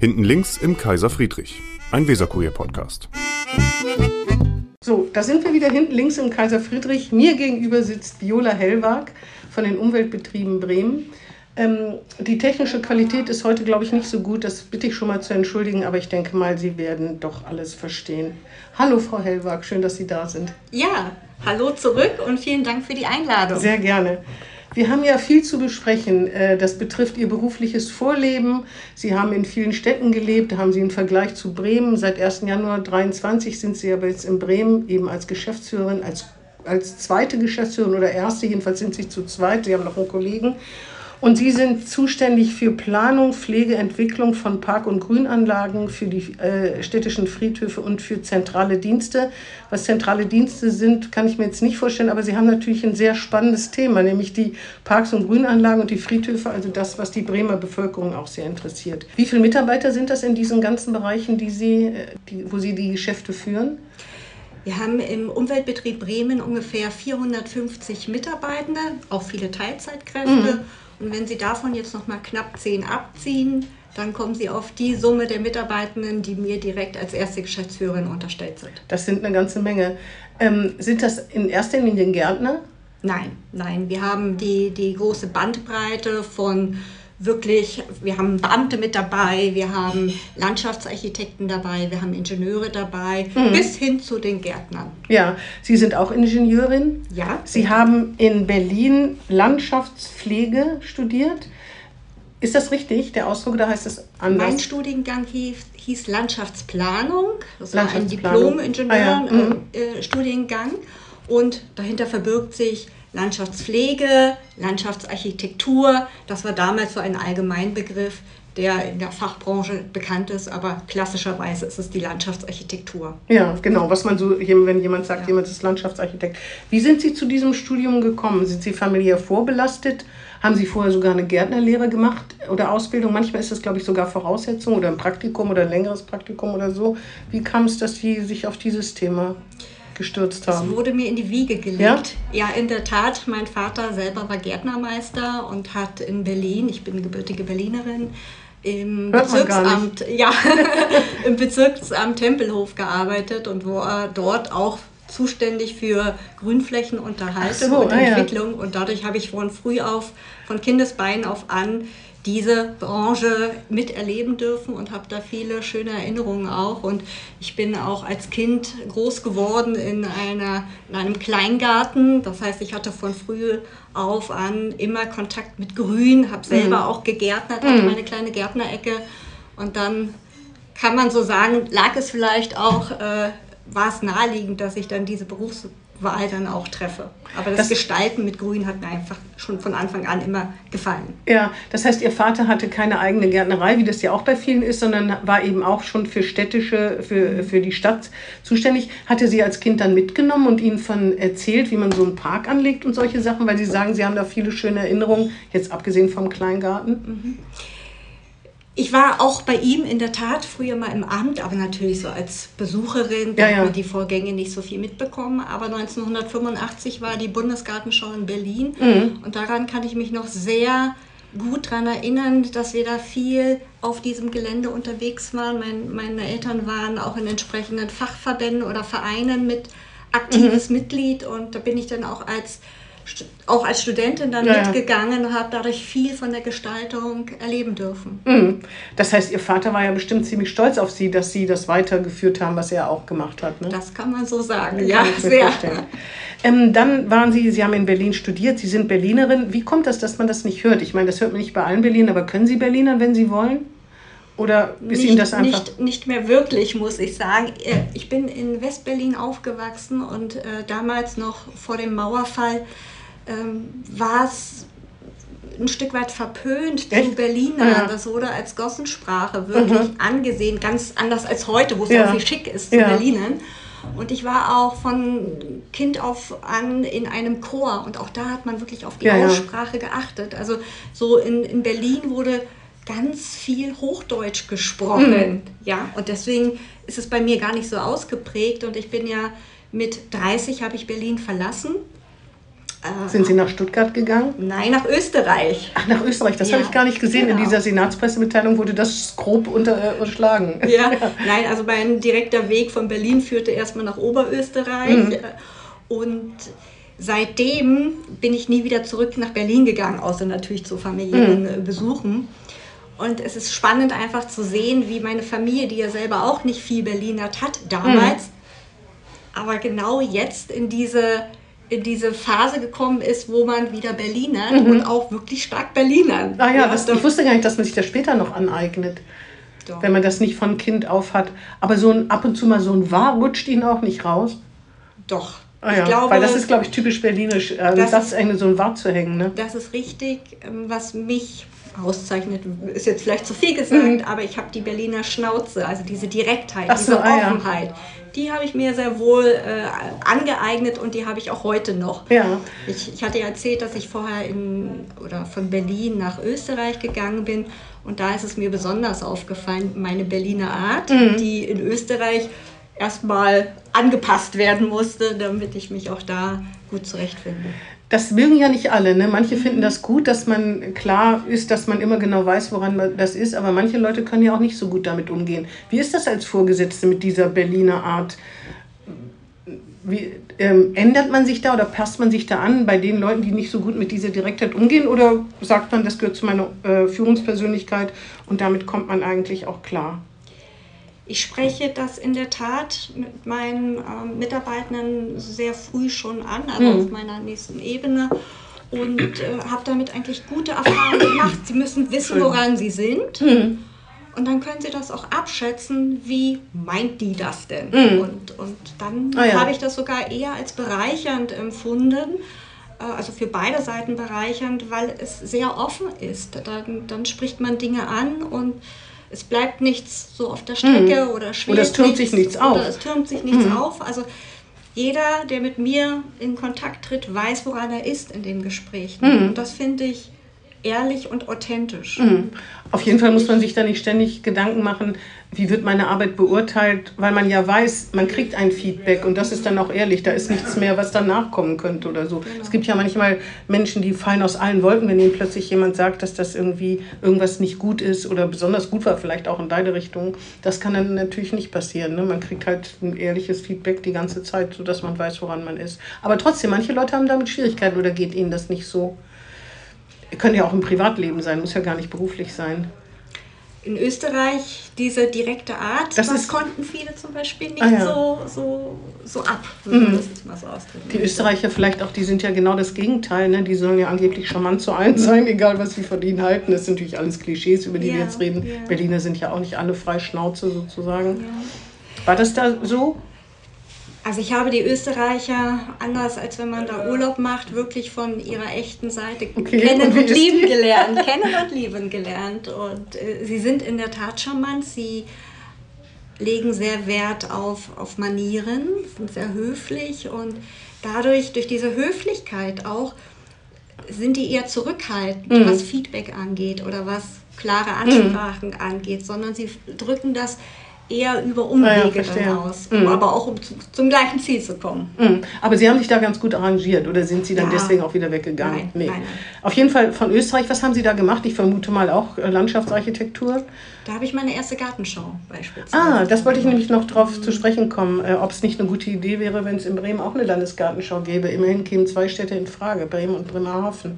Hinten links im Kaiser Friedrich, ein Weserkurier-Podcast. So, da sind wir wieder hinten links im Kaiser Friedrich. Mir gegenüber sitzt Viola Hellwag von den Umweltbetrieben Bremen. Die technische Qualität ist heute, glaube ich, nicht so gut. Das bitte ich schon mal zu entschuldigen, aber ich denke mal, Sie werden doch alles verstehen. Hallo, Frau Hellwag, schön, dass Sie da sind. Ja, hallo zurück und vielen Dank für die Einladung. Sehr gerne. Wir haben ja viel zu besprechen. Das betrifft Ihr berufliches Vorleben. Sie haben in vielen Städten gelebt, da haben Sie einen Vergleich zu Bremen. Seit 1. Januar 2023 sind Sie aber jetzt in Bremen eben als Geschäftsführerin, als zweite Geschäftsführerin oder erste, jedenfalls sind Sie zu zweit. Sie haben noch einen Kollegen. Und Sie sind zuständig für Planung, Pflege, Entwicklung von Park- und Grünanlagen, für die städtischen Friedhöfe und für zentrale Dienste. Was zentrale Dienste sind, kann ich mir jetzt nicht vorstellen, aber Sie haben natürlich ein sehr spannendes Thema, nämlich die Parks- und Grünanlagen und die Friedhöfe, also das, was die Bremer Bevölkerung auch sehr interessiert. Wie viele Mitarbeiter sind das in diesen ganzen Bereichen, wo Sie die Geschäfte führen? Wir haben im Umweltbetrieb Bremen ungefähr 450 Mitarbeitende, auch viele Teilzeitkräfte. Und wenn Sie davon jetzt noch mal knapp 10 abziehen, dann kommen Sie auf die Summe der Mitarbeitenden, die mir direkt als erste Geschäftsführerin unterstellt sind. Das sind eine ganze Menge. Sind das in erster Linie Gärtner? Nein. Wir haben die große Bandbreite von wirklich, wir haben Beamte mit dabei, wir haben Landschaftsarchitekten dabei, wir haben Ingenieure dabei, bis hin zu den Gärtnern. Ja, Sie sind auch Ingenieurin? Ja. Sie haben in Berlin Landschaftspflege studiert. Ist das richtig, der Ausdruck, oder heißt es anders? Mein Studiengang hieß Landschaftsplanung. Das war ein Diplom-Ingenieur-Studiengang. Und dahinter verbirgt sich Landschaftspflege, Landschaftsarchitektur. Das war damals so ein Allgemeinbegriff, der in der Fachbranche bekannt ist, aber klassischerweise ist es die Landschaftsarchitektur. Ja, genau, was man so, wenn jemand sagt, jemand ist Landschaftsarchitekt. Wie sind Sie zu diesem Studium gekommen? Sind Sie familiär vorbelastet? Haben Sie vorher sogar eine Gärtnerlehre gemacht oder Ausbildung? Manchmal ist das, glaube ich, sogar Voraussetzung oder ein Praktikum oder ein längeres Praktikum oder so. Wie kam es, dass Sie sich auf dieses Thema gestürzt haben? Es wurde mir in die Wiege gelegt. Ja, in der Tat. Mein Vater selber war Gärtnermeister und hat in Berlin, ich bin gebürtige Berlinerin, im Bezirksamt Tempelhof gearbeitet und war dort auch zuständig für Grünflächenunterhaltung und Entwicklung. Und dadurch habe ich von Kindesbeinen auf an diese Branche miterleben dürfen und habe da viele schöne Erinnerungen auch. Und ich bin auch als Kind groß geworden in einem Kleingarten. Das heißt, ich hatte von früh auf an immer Kontakt mit Grün, habe selber auch gegärtnert, hatte meine kleine Gärtnerecke. Und dann kann man so sagen, lag es vielleicht auch, war es naheliegend, dass ich dann diese Berufswahl dann auch treffe. Aber das Gestalten mit Grün hat mir einfach schon von Anfang an immer gefallen. Ja, das heißt, Ihr Vater hatte keine eigene Gärtnerei, wie das ja auch bei vielen ist, sondern war eben auch schon für für die Stadt zuständig. Hatte Sie als Kind dann mitgenommen und Ihnen von erzählt, wie man so einen Park anlegt und solche Sachen, weil Sie sagen, Sie haben da viele schöne Erinnerungen, jetzt abgesehen vom Kleingarten? Ich war auch bei ihm in der Tat früher mal im Amt, aber natürlich so als Besucherin, da hat man die Vorgänge nicht so viel mitbekommen. Aber 1985 war die Bundesgartenschau in Berlin und daran kann ich mich noch sehr gut daran erinnern, dass wir da viel auf diesem Gelände unterwegs waren. Meine Eltern waren auch in entsprechenden Fachverbänden oder Vereinen mit aktives Mitglied und da bin ich dann auch als Studentin dann mitgegangen und habe dadurch viel von der Gestaltung erleben dürfen. Das heißt, Ihr Vater war ja bestimmt ziemlich stolz auf Sie, dass Sie das weitergeführt haben, was er auch gemacht hat. Ne? Das kann man so sagen, ja, sehr. Dann waren Sie haben in Berlin studiert, Sie sind Berlinerin. Wie kommt das, dass man das nicht hört? Ich meine, das hört man nicht bei allen Berlinern, aber können Sie Berlinern, wenn Sie wollen? Oder ist Ihnen das einfach... Nicht mehr wirklich, muss ich sagen. Ich bin in Westberlin aufgewachsen und damals noch vor dem Mauerfall war es ein Stück weit verpönt zu Berlinern. Ja. Das wurde als Gossensprache wirklich angesehen, ganz anders als heute, wo es auch viel schick ist zu Berlinern. Und ich war auch von Kind auf an in einem Chor und auch da hat man wirklich auf die Aussprache geachtet. Also so in Berlin wurde ganz viel Hochdeutsch gesprochen. Ja, und deswegen ist es bei mir gar nicht so ausgeprägt und ich bin ja mit 30 habe ich Berlin verlassen Sind Sie nach Stuttgart gegangen? Nein, nach Österreich. Ach, nach Österreich, das habe ich gar nicht gesehen. Genau. In dieser Senatspressemitteilung wurde das grob unterschlagen. Ja, nein, also mein direkter Weg von Berlin führte erstmal nach Oberösterreich. Und seitdem bin ich nie wieder zurück nach Berlin gegangen, außer natürlich zu familiären Besuchen. Und es ist spannend einfach zu sehen, wie meine Familie, die ja selber auch nicht viel Berlinert hat damals, aber genau jetzt in diese Phase gekommen ist, wo man wieder Berlinert und auch wirklich stark Berlinert. Ah ja, ich wusste gar nicht, dass man sich das später noch aneignet, doch, wenn man das nicht von Kind auf hat. Aber ab und zu mal so ein Wahr rutscht Ihnen auch nicht raus? Doch. Ah ja, ich glaube, weil das ist, glaube ich, typisch berlinisch, das ist so ein Wahr zu hängen. Ne? Das ist richtig, was mich auszeichnet, ist jetzt vielleicht zu viel gesagt, aber ich habe die Berliner Schnauze, also diese Direktheit, diese Offenheit, die habe ich mir sehr wohl angeeignet und die habe ich auch heute noch. Ja. Ich hatte ja erzählt, dass ich vorher von Berlin nach Österreich gegangen bin und da ist es mir besonders aufgefallen, meine Berliner Art, die in Österreich erstmal angepasst werden musste, damit ich mich auch da gut zurechtfinde. Das mögen ja nicht alle, ne? Manche finden das gut, dass man klar ist, dass man immer genau weiß, woran das ist, aber manche Leute können ja auch nicht so gut damit umgehen. Wie ist das als Vorgesetzte mit dieser Berliner Art? Ändert man sich da oder passt man sich da an bei den Leuten, die nicht so gut mit dieser Direktheit umgehen, oder sagt man, das gehört zu meiner Führungspersönlichkeit und damit kommt man eigentlich auch klar? Ich spreche das in der Tat mit meinen Mitarbeitern sehr früh schon an, also auf meiner nächsten Ebene, und habe damit eigentlich gute Erfahrungen gemacht. Sie müssen wissen, woran sie sind, und dann können sie das auch abschätzen, wie meint die das denn? Und dann habe ich das sogar eher als bereichernd empfunden, also für beide Seiten bereichernd, weil es sehr offen ist. Dann spricht man Dinge an und es bleibt nichts so auf der Strecke oder schwierig. Oder es türmt sich nichts auf. Oder es türmt sich nichts auf. Also jeder, der mit mir in Kontakt tritt, weiß, woran er ist in den Gesprächen. Und das finde ich ehrlich und authentisch. Auf jeden Fall muss man sich da nicht ständig Gedanken machen, wie wird meine Arbeit beurteilt, weil man ja weiß, man kriegt ein Feedback und das ist dann auch ehrlich, da ist nichts mehr, was danach kommen könnte oder so. Genau. Es gibt ja manchmal Menschen, die fallen aus allen Wolken, wenn ihnen plötzlich jemand sagt, dass das irgendwas nicht gut ist oder besonders gut war, vielleicht auch in deine Richtung. Das kann dann natürlich nicht passieren. Ne? Man kriegt halt ein ehrliches Feedback die ganze Zeit, sodass man weiß, woran man ist. Aber trotzdem, manche Leute haben damit Schwierigkeiten oder geht ihnen das nicht so. Können ja auch im Privatleben sein, muss ja gar nicht beruflich sein. In Österreich diese direkte Art, das konnten viele zum Beispiel nicht so ab, wenn man das jetzt mal so ausdrücken. Die Österreicher vielleicht auch, die sind ja genau das Gegenteil, ne? Die sollen ja angeblich charmant zu allen sein, egal was sie von ihnen halten. Das sind natürlich alles Klischees, über die wir jetzt reden. Ja. Berliner sind ja auch nicht alle frei Schnauze sozusagen. Ja. War das da so? Also ich habe die Österreicher, anders als wenn man da Urlaub macht, wirklich von ihrer echten Seite kennen und lieben gelernt. Und sie sind in der Tat charmant, sie legen sehr Wert auf Manieren, sind sehr höflich und durch diese Höflichkeit auch, sind die eher zurückhaltend, was Feedback angeht oder was klare Ansprachen angeht, sondern sie drücken das eher über Umwege dann aus, aber auch um zum gleichen Ziel zu kommen. Aber Sie haben sich da ganz gut arrangiert oder sind Sie dann deswegen auch wieder weggegangen? Nein. Auf jeden Fall von Österreich, was haben Sie da gemacht? Ich vermute mal auch Landschaftsarchitektur. Da habe ich meine erste Gartenschau beispielsweise. Das wollte ich nämlich noch drauf zu sprechen kommen, ob es nicht eine gute Idee wäre, wenn es in Bremen auch eine Landesgartenschau gäbe. Immerhin kämen 2 Städte in Frage, Bremen und Bremerhaven.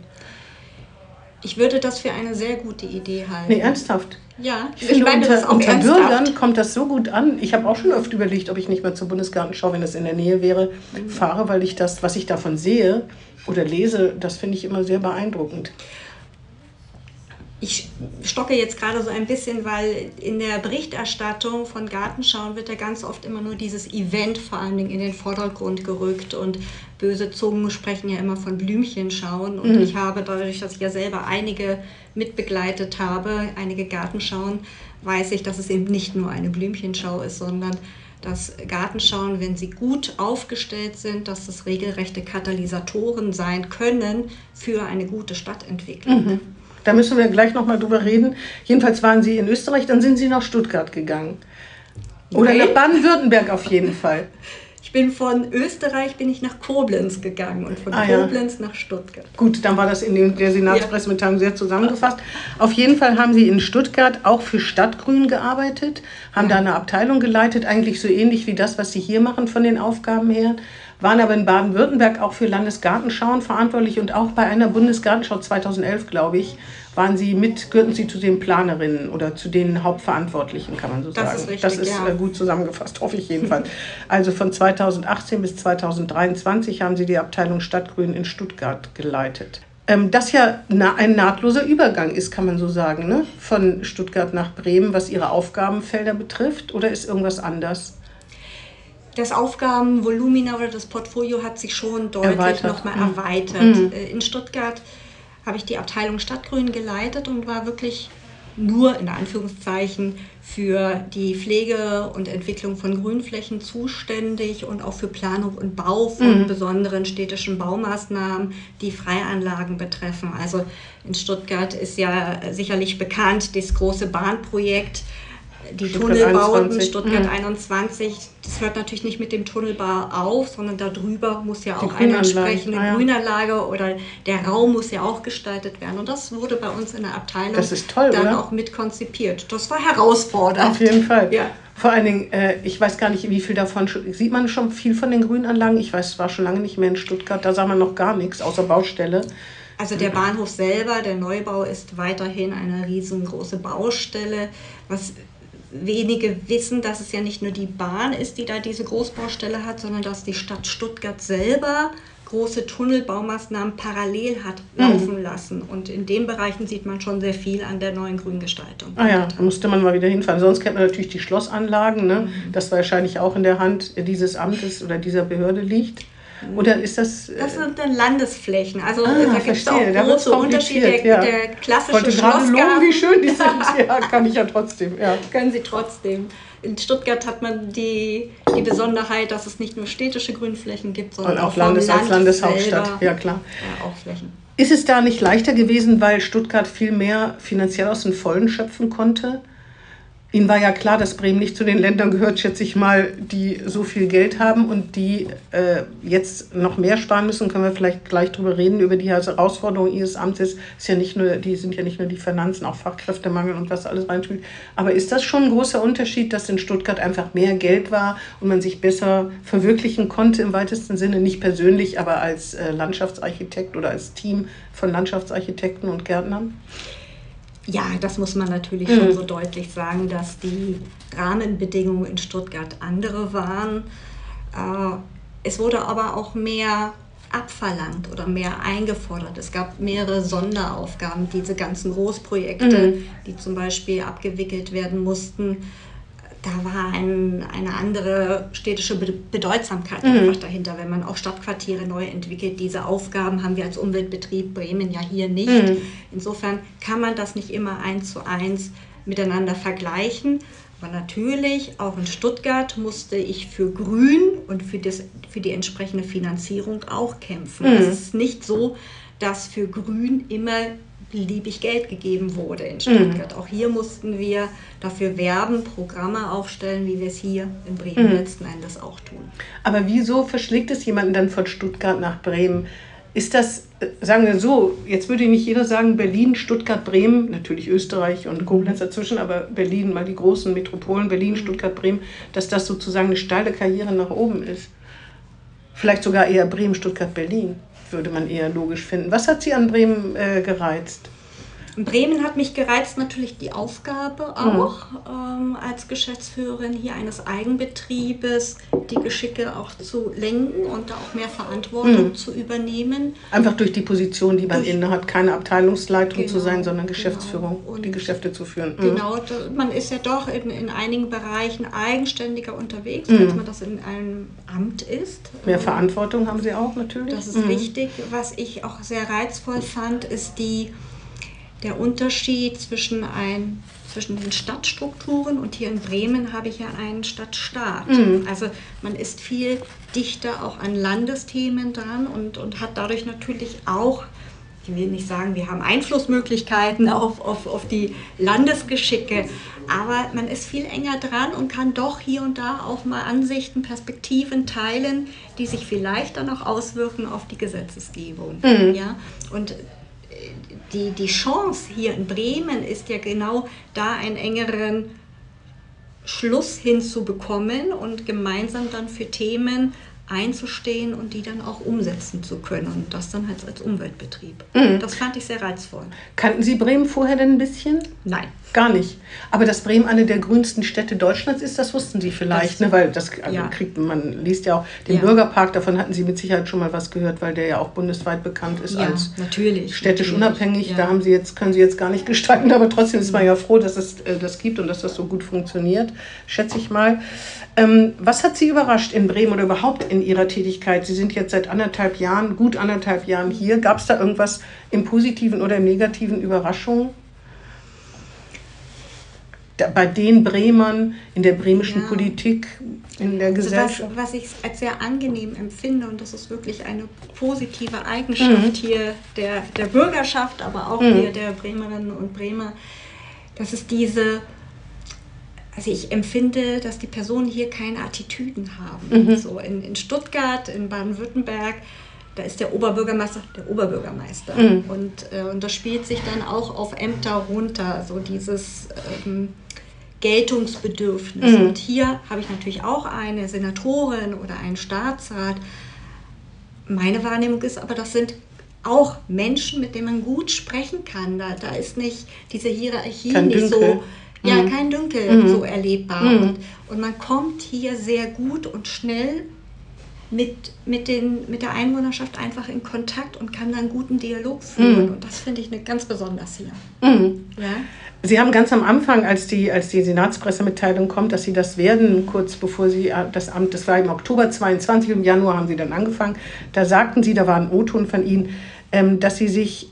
Ich würde das für eine sehr gute Idee halten. Nee, ernsthaft? Ja, ich meine das auch unter Bürgern kommt das so gut an. Ich habe auch schon oft überlegt, ob ich nicht mal zur Bundesgartenschau, wenn das in der Nähe wäre, fahre, weil ich das, was ich davon sehe oder lese, das finde ich immer sehr beeindruckend. Ich stocke jetzt gerade so ein bisschen, weil in der Berichterstattung von Gartenschauen wird ja ganz oft immer nur dieses Event vor allen Dingen in den Vordergrund gerückt und böse Zungen sprechen ja immer von Blümchenschauen und ich habe dadurch, dass ich ja selber einige mitbegleitet habe, einige Gartenschauen, weiß ich, dass es eben nicht nur eine Blümchenschau ist, sondern dass Gartenschauen, wenn sie gut aufgestellt sind, dass das regelrechte Katalysatoren sein können für eine gute Stadtentwicklung. Da müssen wir gleich nochmal drüber reden. Jedenfalls waren Sie in Österreich, dann sind Sie nach Stuttgart gegangen. Oder nach Baden-Württemberg auf jeden Fall. Ich bin von Österreich nach Koblenz gegangen und von Koblenz nach Stuttgart. Gut, dann war das in der Senatspressemitteilung sehr zusammengefasst. Auf jeden Fall haben Sie in Stuttgart auch für Stadtgrün gearbeitet, haben da eine Abteilung geleitet, eigentlich so ähnlich wie das, was Sie hier machen von den Aufgaben her, waren aber in Baden-Württemberg auch für Landesgartenschauen verantwortlich und auch bei einer Bundesgartenschau 2011, glaube ich, gehörten Sie zu den Planerinnen oder zu den Hauptverantwortlichen, kann man so sagen. Das ist richtig, das ist gut zusammengefasst, hoffe ich jedenfalls. Also von 2018 bis 2023 haben Sie die Abteilung Stadtgrün in Stuttgart geleitet. Das ja ein nahtloser Übergang ist, kann man so sagen, ne? Von Stuttgart nach Bremen, was Ihre Aufgabenfelder betrifft, oder ist irgendwas anders? Das Aufgabenvolumina oder das Portfolio hat sich schon deutlich nochmal erweitert. In Stuttgart habe ich die Abteilung Stadtgrün geleitet und war wirklich nur in Anführungszeichen für die Pflege und Entwicklung von Grünflächen zuständig und auch für Planung und Bau von besonderen städtischen Baumaßnahmen, die Freianlagen betreffen. Also in Stuttgart ist ja sicherlich bekannt das große Bahnprojekt, die Tunnelbauten Stuttgart 21, das hört natürlich nicht mit dem Tunnelbau auf, sondern darüber muss ja auch eine entsprechende Grünanlage oder der Raum muss ja auch gestaltet werden. Und das wurde bei uns in der Abteilung dann auch mit konzipiert. Das war herausfordernd. Auf jeden Fall. Ja. Vor allen Dingen, ich weiß gar nicht, wie viel davon, sieht man schon viel von den Grünanlagen? Ich weiß, es war schon lange nicht mehr in Stuttgart, da sah man noch gar nichts, außer Baustelle. Also der Bahnhof selber, der Neubau ist weiterhin eine riesengroße Baustelle, was wenige wissen, dass es ja nicht nur die Bahn ist, die da diese Großbaustelle hat, sondern dass die Stadt Stuttgart selber große Tunnelbaumaßnahmen parallel hat laufen lassen. Und in den Bereichen sieht man schon sehr viel an der neuen Grüngestaltung. Da musste man mal wieder hinfahren. Sonst kennt man natürlich die Schlossanlagen, ne? Das wahrscheinlich auch in der Hand dieses Amtes oder dieser Behörde liegt. Oder ist das... Das sind dann Landesflächen. Also da gibt es auch große Unterschiede. Der klassische Schlossgarten... wie schön die sind. Ja, kann ich ja trotzdem. Ja. Können Sie trotzdem. In Stuttgart hat man die Besonderheit, dass es nicht nur städtische Grünflächen gibt, sondern auch als Landeshauptstadt. Ja, klar. Auch Flächen. Ist es da nicht leichter gewesen, weil Stuttgart viel mehr finanziell aus den Vollen schöpfen konnte? Ihnen war ja klar, dass Bremen nicht zu den Ländern gehört, schätze ich mal, die so viel Geld haben und die jetzt noch mehr sparen müssen. Können wir vielleicht gleich drüber reden, über die Herausforderungen Ihres Amtes. Sind ja nicht nur die Finanzen, auch Fachkräftemangel und was alles reinspielt. Aber ist das schon ein großer Unterschied, dass in Stuttgart einfach mehr Geld war und man sich besser verwirklichen konnte im weitesten Sinne? Nicht persönlich, aber als Landschaftsarchitekt oder als Team von Landschaftsarchitekten und Gärtnern? Ja, das muss man natürlich schon so deutlich sagen, dass die Rahmenbedingungen in Stuttgart andere waren. Es wurde aber auch mehr abverlangt oder mehr eingefordert. Es gab mehrere Sonderaufgaben, diese ganzen Großprojekte, die zum Beispiel abgewickelt werden mussten. Da war eine andere städtische Bedeutsamkeit einfach dahinter, wenn man auch Stadtquartiere neu entwickelt. Diese Aufgaben haben wir als Umweltbetrieb Bremen ja hier nicht. Insofern kann man das nicht immer 1:1 miteinander vergleichen. Aber natürlich, auch in Stuttgart musste ich für Grün und für die entsprechende Finanzierung auch kämpfen. Es ist nicht so, dass für Grün immer beliebig Geld gegeben wurde in Stuttgart. Auch hier mussten wir dafür werben, Programme aufstellen, wie wir es hier in Bremen letzten Endes auch tun. Aber wieso verschlägt es jemanden dann von Stuttgart nach Bremen? Ist das, sagen wir so, jetzt würde nicht jeder sagen Berlin, Stuttgart, Bremen, natürlich Österreich und Koblenz dazwischen, aber Berlin, mal die großen Metropolen, Berlin, Stuttgart, Bremen, dass das sozusagen eine steile Karriere nach oben ist. Vielleicht sogar eher Bremen, Stuttgart, Berlin. Würde man eher logisch finden. Was hat Sie an Bremen gereizt? In Bremen hat mich gereizt natürlich die Aufgabe auch als Geschäftsführerin hier eines Eigenbetriebes, die Geschicke auch zu lenken und da auch mehr Verantwortung zu übernehmen. Einfach durch die Position, die man inne hat, keine Abteilungsleitung zu sein, sondern Geschäftsführung, und die Geschäfte zu führen. Genau, man ist ja doch in einigen Bereichen eigenständiger unterwegs, als man das in einem Amt ist. Mehr Verantwortung haben Sie auch natürlich. Das ist wichtig. Was ich auch sehr reizvoll fand, ist der Unterschied zwischen den Stadtstrukturen, und hier in Bremen habe ich ja einen Stadtstaat. Also man ist viel dichter auch an Landesthemen dran und hat dadurch natürlich auch ich will nicht sagen, wir haben Einflussmöglichkeiten auf die Landesgeschicke, aber man ist viel enger dran und kann doch hier und da auch mal Ansichten, Perspektiven teilen, die sich vielleicht dann auch auswirken auf die Gesetzesgebung. Ja? Und die Chance hier in Bremen ist ja genau da einen engeren Schluss hinzubekommen und gemeinsam dann für Themen einzustehen und die dann auch umsetzen zu können und das dann halt als Umweltbetrieb. Das fand ich sehr reizvoll. Kannten Sie Bremen vorher denn ein bisschen? Nein. Gar nicht. Aber dass Bremen eine der grünsten Städte Deutschlands ist, das wussten Sie vielleicht, ne? Weil das kriegt man liest ja auch den Bürgerpark, davon hatten Sie mit Sicherheit schon mal was gehört, weil der ja auch bundesweit bekannt ist als städtisch unabhängig. Da haben können Sie jetzt gar nicht gestalten, aber trotzdem ist man ja froh, dass es das gibt und dass das so gut funktioniert, schätze ich mal. Was hat Sie überrascht in Bremen oder überhaupt in Ihrer Tätigkeit? Sie sind jetzt seit gut anderthalb Jahren hier. Gab es da irgendwas im Positiven oder im Negativen Überraschungen? Bei den Bremern, in der bremischen Politik, in der Gesellschaft? Also was ich als sehr angenehm empfinde, und das ist wirklich eine positive Eigenschaft hier der Bürgerschaft, aber auch hier der Bremerinnen und Bremer, das ist also ich empfinde, dass die Personen hier keine Attitüden haben. So in Stuttgart, in Baden-Württemberg, da ist der Oberbürgermeister der Oberbürgermeister. Und das spielt sich dann auch auf Ämter runter, so dieses Geltungsbedürfnis. Und hier habe ich natürlich auch eine Senatorin oder einen Staatsrat. Meine Wahrnehmung ist aber, das sind auch Menschen, mit denen man gut sprechen kann. Da ist nicht diese Hierarchie kein Dünkel so erlebbar. Und man kommt hier sehr gut und schnell mit der Einwohnerschaft einfach in Kontakt und kann dann einen guten Dialog führen. Und das finde ich ganz besonders hier. Ja? Sie haben ganz am Anfang, als die Senatspressemitteilung kommt, dass Sie das werden, kurz bevor Sie das Amt, das war im Oktober 22, im Januar haben Sie dann angefangen, da sagten Sie, da war ein O-Ton von Ihnen, dass Sie sich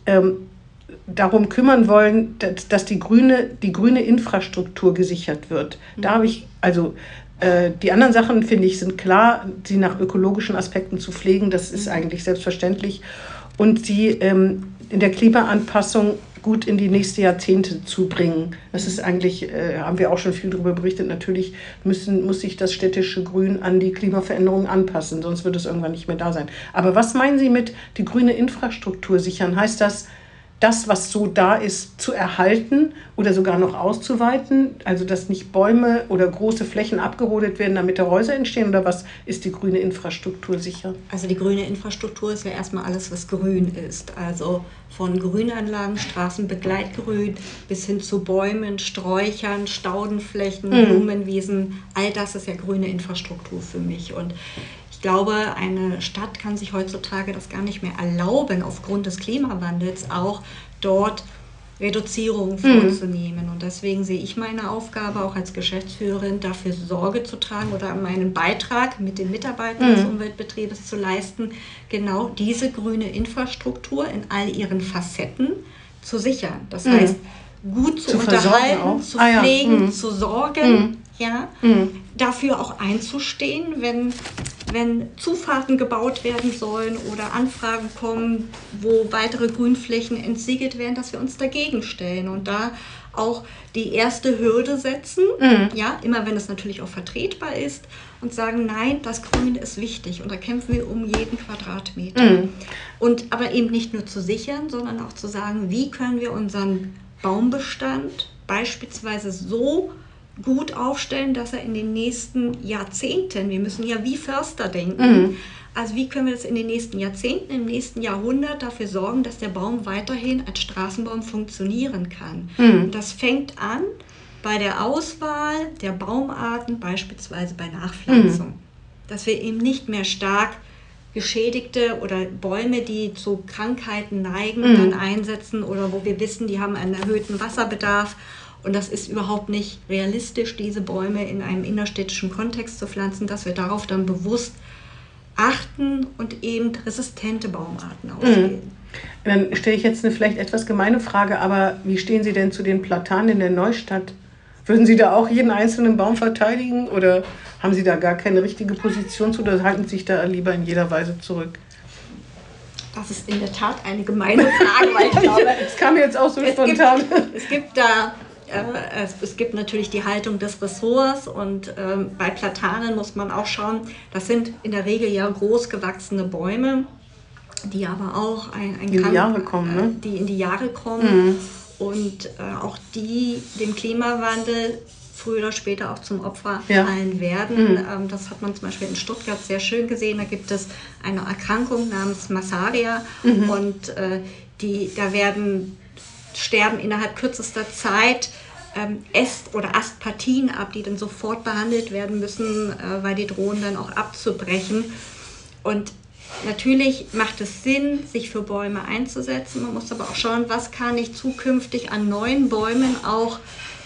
darum kümmern wollen, dass die grüne Infrastruktur gesichert wird. Da habe ich, die anderen Sachen, finde ich, sind klar, sie nach ökologischen Aspekten zu pflegen, das ist eigentlich selbstverständlich. Und sie in der Klimaanpassung gut in die nächsten Jahrzehnte zu bringen. Das ist eigentlich, haben wir auch schon viel darüber berichtet, natürlich muss sich das städtische Grün an die Klimaveränderungen anpassen, sonst wird es irgendwann nicht mehr da sein. Aber was meinen Sie mit die grüne Infrastruktur sichern? Heißt das, was so da ist, zu erhalten oder sogar noch auszuweiten? Also, dass nicht Bäume oder große Flächen abgerodet werden, damit da Häuser entstehen? Oder was ist die grüne Infrastruktur sicher? Also die grüne Infrastruktur ist ja erstmal alles, was grün ist. Also von Grünanlagen, Straßenbegleitgrün bis hin zu Bäumen, Sträuchern, Staudenflächen, Blumenwiesen. All das ist ja grüne Infrastruktur für mich. Und ich glaube, eine Stadt kann sich heutzutage das gar nicht mehr erlauben, aufgrund des Klimawandels auch dort Reduzierungen vorzunehmen. Und deswegen sehe ich meine Aufgabe auch als Geschäftsführerin, dafür Sorge zu tragen oder meinen Beitrag mit den Mitarbeitern des Umweltbetriebes zu leisten, genau diese grüne Infrastruktur in all ihren Facetten zu sichern. Das heißt, gut zu unterhalten, zu pflegen, zu sorgen, dafür auch einzustehen, wenn Zufahrten gebaut werden sollen oder Anfragen kommen, wo weitere Grünflächen entsiegelt werden, dass wir uns dagegen stellen und da auch die erste Hürde setzen, immer wenn es natürlich auch vertretbar ist, und sagen, nein, das Grün ist wichtig und da kämpfen wir um jeden Quadratmeter. Und aber eben nicht nur zu sichern, sondern auch zu sagen, wie können wir unseren Baumbestand beispielsweise so gut aufstellen, dass er in den nächsten Jahrzehnten, wir müssen ja wie Förster denken, also wie können wir das in den nächsten Jahrzehnten, im nächsten Jahrhundert dafür sorgen, dass der Baum weiterhin als Straßenbaum funktionieren kann. Und das fängt an bei der Auswahl der Baumarten, beispielsweise bei Nachpflanzung. Dass wir eben nicht mehr stark geschädigte oder Bäume, die zu Krankheiten neigen, dann einsetzen oder wo wir wissen, die haben einen erhöhten Wasserbedarf. Und das ist überhaupt nicht realistisch, diese Bäume in einem innerstädtischen Kontext zu pflanzen, dass wir darauf dann bewusst achten und eben resistente Baumarten auswählen. Dann stelle ich jetzt eine vielleicht etwas gemeine Frage, aber wie stehen Sie denn zu den Platanen in der Neustadt? Würden Sie da auch jeden einzelnen Baum verteidigen oder haben Sie da gar keine richtige Position zu oder halten Sie sich da lieber in jeder Weise zurück? Das ist in der Tat eine gemeine Frage, weil ich glaube, es kam jetzt auch so spontan. Es gibt natürlich die Haltung des Ressorts und bei Platanen muss man auch schauen, das sind in der Regel ja groß gewachsene Bäume, die aber auch die in die Jahre kommen und auch die dem Klimawandel früher oder später auch zum Opfer fallen werden. Das hat man zum Beispiel in Stuttgart sehr schön gesehen. Da gibt es eine Erkrankung namens Massaria und sterben innerhalb kürzester Zeit oder Astpartien ab, die dann sofort behandelt werden müssen, weil die drohen dann auch abzubrechen. Und natürlich macht es Sinn, sich für Bäume einzusetzen. Man muss aber auch schauen, was kann ich zukünftig an neuen Bäumen auch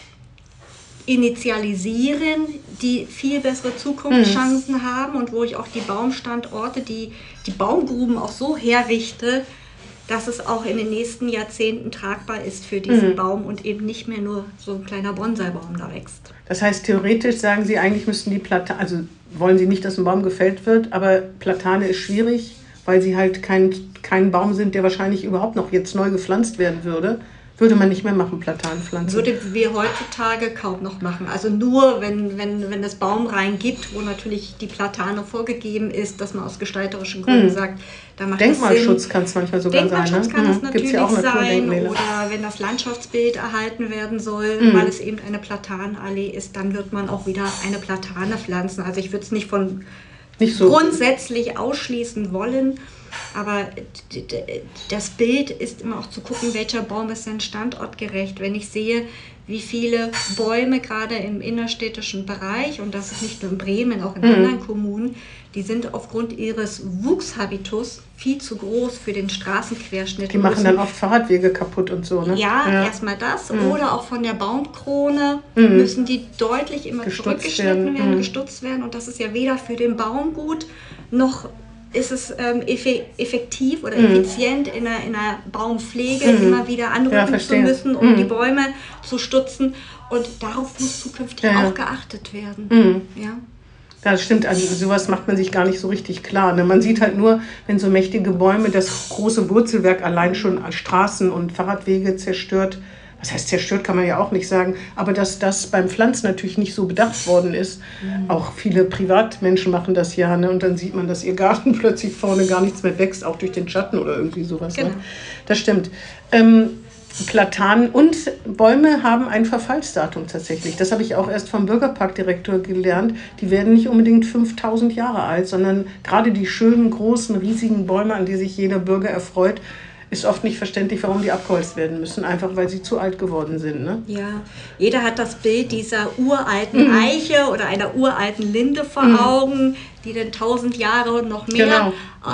initialisieren, die viel bessere Zukunftschancen haben und wo ich auch die Baumstandorte, die Baumgruben auch so herrichte, dass es auch in den nächsten Jahrzehnten tragbar ist für diesen Baum und eben nicht mehr nur so ein kleiner Bonsai-Baum da wächst. Das heißt, theoretisch sagen Sie, eigentlich müssten die Platanen, also wollen Sie nicht, dass ein Baum gefällt wird, aber Platane ist schwierig, weil sie halt kein Baum sind, der wahrscheinlich überhaupt noch jetzt neu gepflanzt werden würde. Würde man nicht mehr machen, Platanenpflanzen? Würde wir heutzutage kaum noch machen. Also nur, wenn es Baumreihen gibt, wo natürlich die Platane vorgegeben ist, dass man aus gestalterischen Gründen sagt, da macht Denkmalschutz kann es manchmal sogar sein. Denkmalschutz kann es natürlich ja sein. Oder wenn das Landschaftsbild erhalten werden soll, weil es eben eine Platanenallee ist, dann wird man auch wieder eine Platane pflanzen. Also ich würde es nicht grundsätzlich ausschließen wollen. Aber das Bild ist immer auch zu gucken, welcher Baum ist denn standortgerecht. Wenn ich sehe, wie viele Bäume gerade im innerstädtischen Bereich, und das ist nicht nur in Bremen, auch in anderen Kommunen, die sind aufgrund ihres Wuchshabitus viel zu groß für den Straßenquerschnitt. Die machen dann oft Fahrradwege kaputt und so, ne? Ja, erstmal das. Oder auch von der Baumkrone müssen die deutlich immer zurückgeschnitten werden, gestutzt werden. Und das ist ja weder für den Baum gut, noch ist es effektiv oder effizient in einer Baumpflege immer wieder anrücken zu müssen, um die Bäume zu stutzen. Und darauf muss zukünftig auch geachtet werden. Ja. Ja, das stimmt. Also sowas macht man sich gar nicht so richtig klar. Ne? Man sieht halt nur, wenn so mächtige Bäume das große Wurzelwerk allein schon an Straßen und Fahrradwege zerstört. Was heißt zerstört, kann man ja auch nicht sagen. Aber dass das beim Pflanzen natürlich nicht so bedacht worden ist. Auch viele Privatmenschen machen das ja. Ne? Und dann sieht man, dass ihr Garten plötzlich vorne gar nichts mehr wächst, auch durch den Schatten oder irgendwie sowas. Genau. Ne? Das stimmt. Platanen und Bäume haben ein Verfallsdatum tatsächlich. Das habe ich auch erst vom Bürgerparkdirektor gelernt. Die werden nicht unbedingt 5000 Jahre alt, sondern gerade die schönen, großen, riesigen Bäume, an die sich jeder Bürger erfreut, ist oft nicht verständlich, warum die abgeholzt werden müssen, einfach weil sie zu alt geworden sind. Ne? Ja, jeder hat das Bild dieser uralten Eiche oder einer uralten Linde vor Augen, die dann 1000 Jahre und noch mehr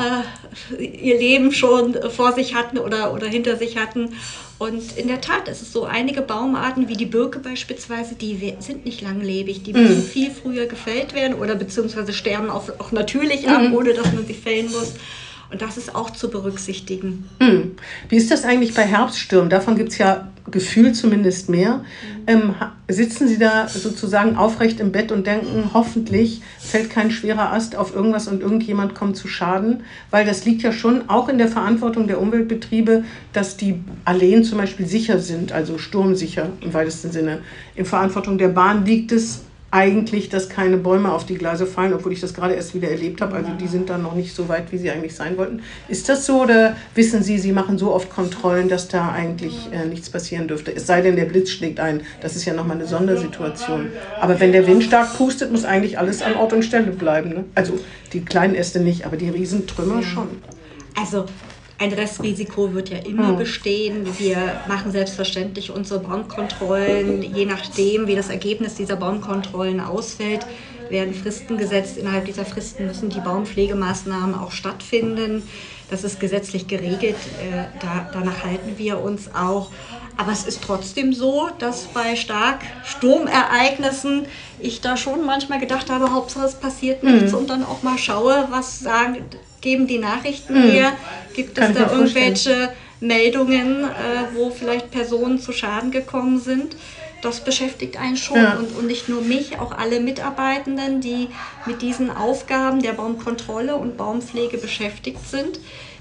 ihr Leben schon vor sich hatten oder hinter sich hatten. Und in der Tat ist es so, einige Baumarten wie die Birke beispielsweise, die sind nicht langlebig, die müssen viel früher gefällt werden oder beziehungsweise sterben auch natürlich ab, ohne dass man sie fällen muss. Und das ist auch zu berücksichtigen. Wie ist das eigentlich bei Herbststürmen? Davon gibt es ja gefühlt zumindest mehr. Sitzen Sie da sozusagen aufrecht im Bett und denken, hoffentlich fällt kein schwerer Ast auf irgendwas und irgendjemand kommt zu Schaden? Weil das liegt ja schon auch in der Verantwortung der Umweltbetriebe, dass die Alleen zum Beispiel sicher sind, also sturmsicher im weitesten Sinne. In Verantwortung der Bahn liegt es eigentlich, dass keine Bäume auf die Gleise fallen, obwohl ich das gerade erst wieder erlebt habe. Also die sind dann noch nicht so weit, wie sie eigentlich sein wollten. Ist das so oder wissen Sie, Sie machen so oft Kontrollen, dass da eigentlich nichts passieren dürfte? Es sei denn, der Blitz schlägt ein. Das ist ja nochmal eine Sondersituation. Aber wenn der Wind stark pustet, muss eigentlich alles an Ort und Stelle bleiben. Ne? Also die kleinen Äste nicht, aber die Riesentrümmer schon. Also ein Restrisiko wird ja immer bestehen. Wir machen selbstverständlich unsere Baumkontrollen. Je nachdem, wie das Ergebnis dieser Baumkontrollen ausfällt, werden Fristen gesetzt. Innerhalb dieser Fristen müssen die Baumpflegemaßnahmen auch stattfinden. Das ist gesetzlich geregelt. Danach halten wir uns auch. Aber es ist trotzdem so, dass bei Sturmereignissen ich da schon manchmal gedacht habe, Hauptsache es passiert nichts und dann auch mal schaue, geben die Nachrichten her, gibt es da irgendwelche Meldungen, wo vielleicht Personen zu Schaden gekommen sind. Das beschäftigt einen schon und nicht nur mich, auch alle Mitarbeitenden, die mit diesen Aufgaben der Baumkontrolle und Baumpflege beschäftigt sind.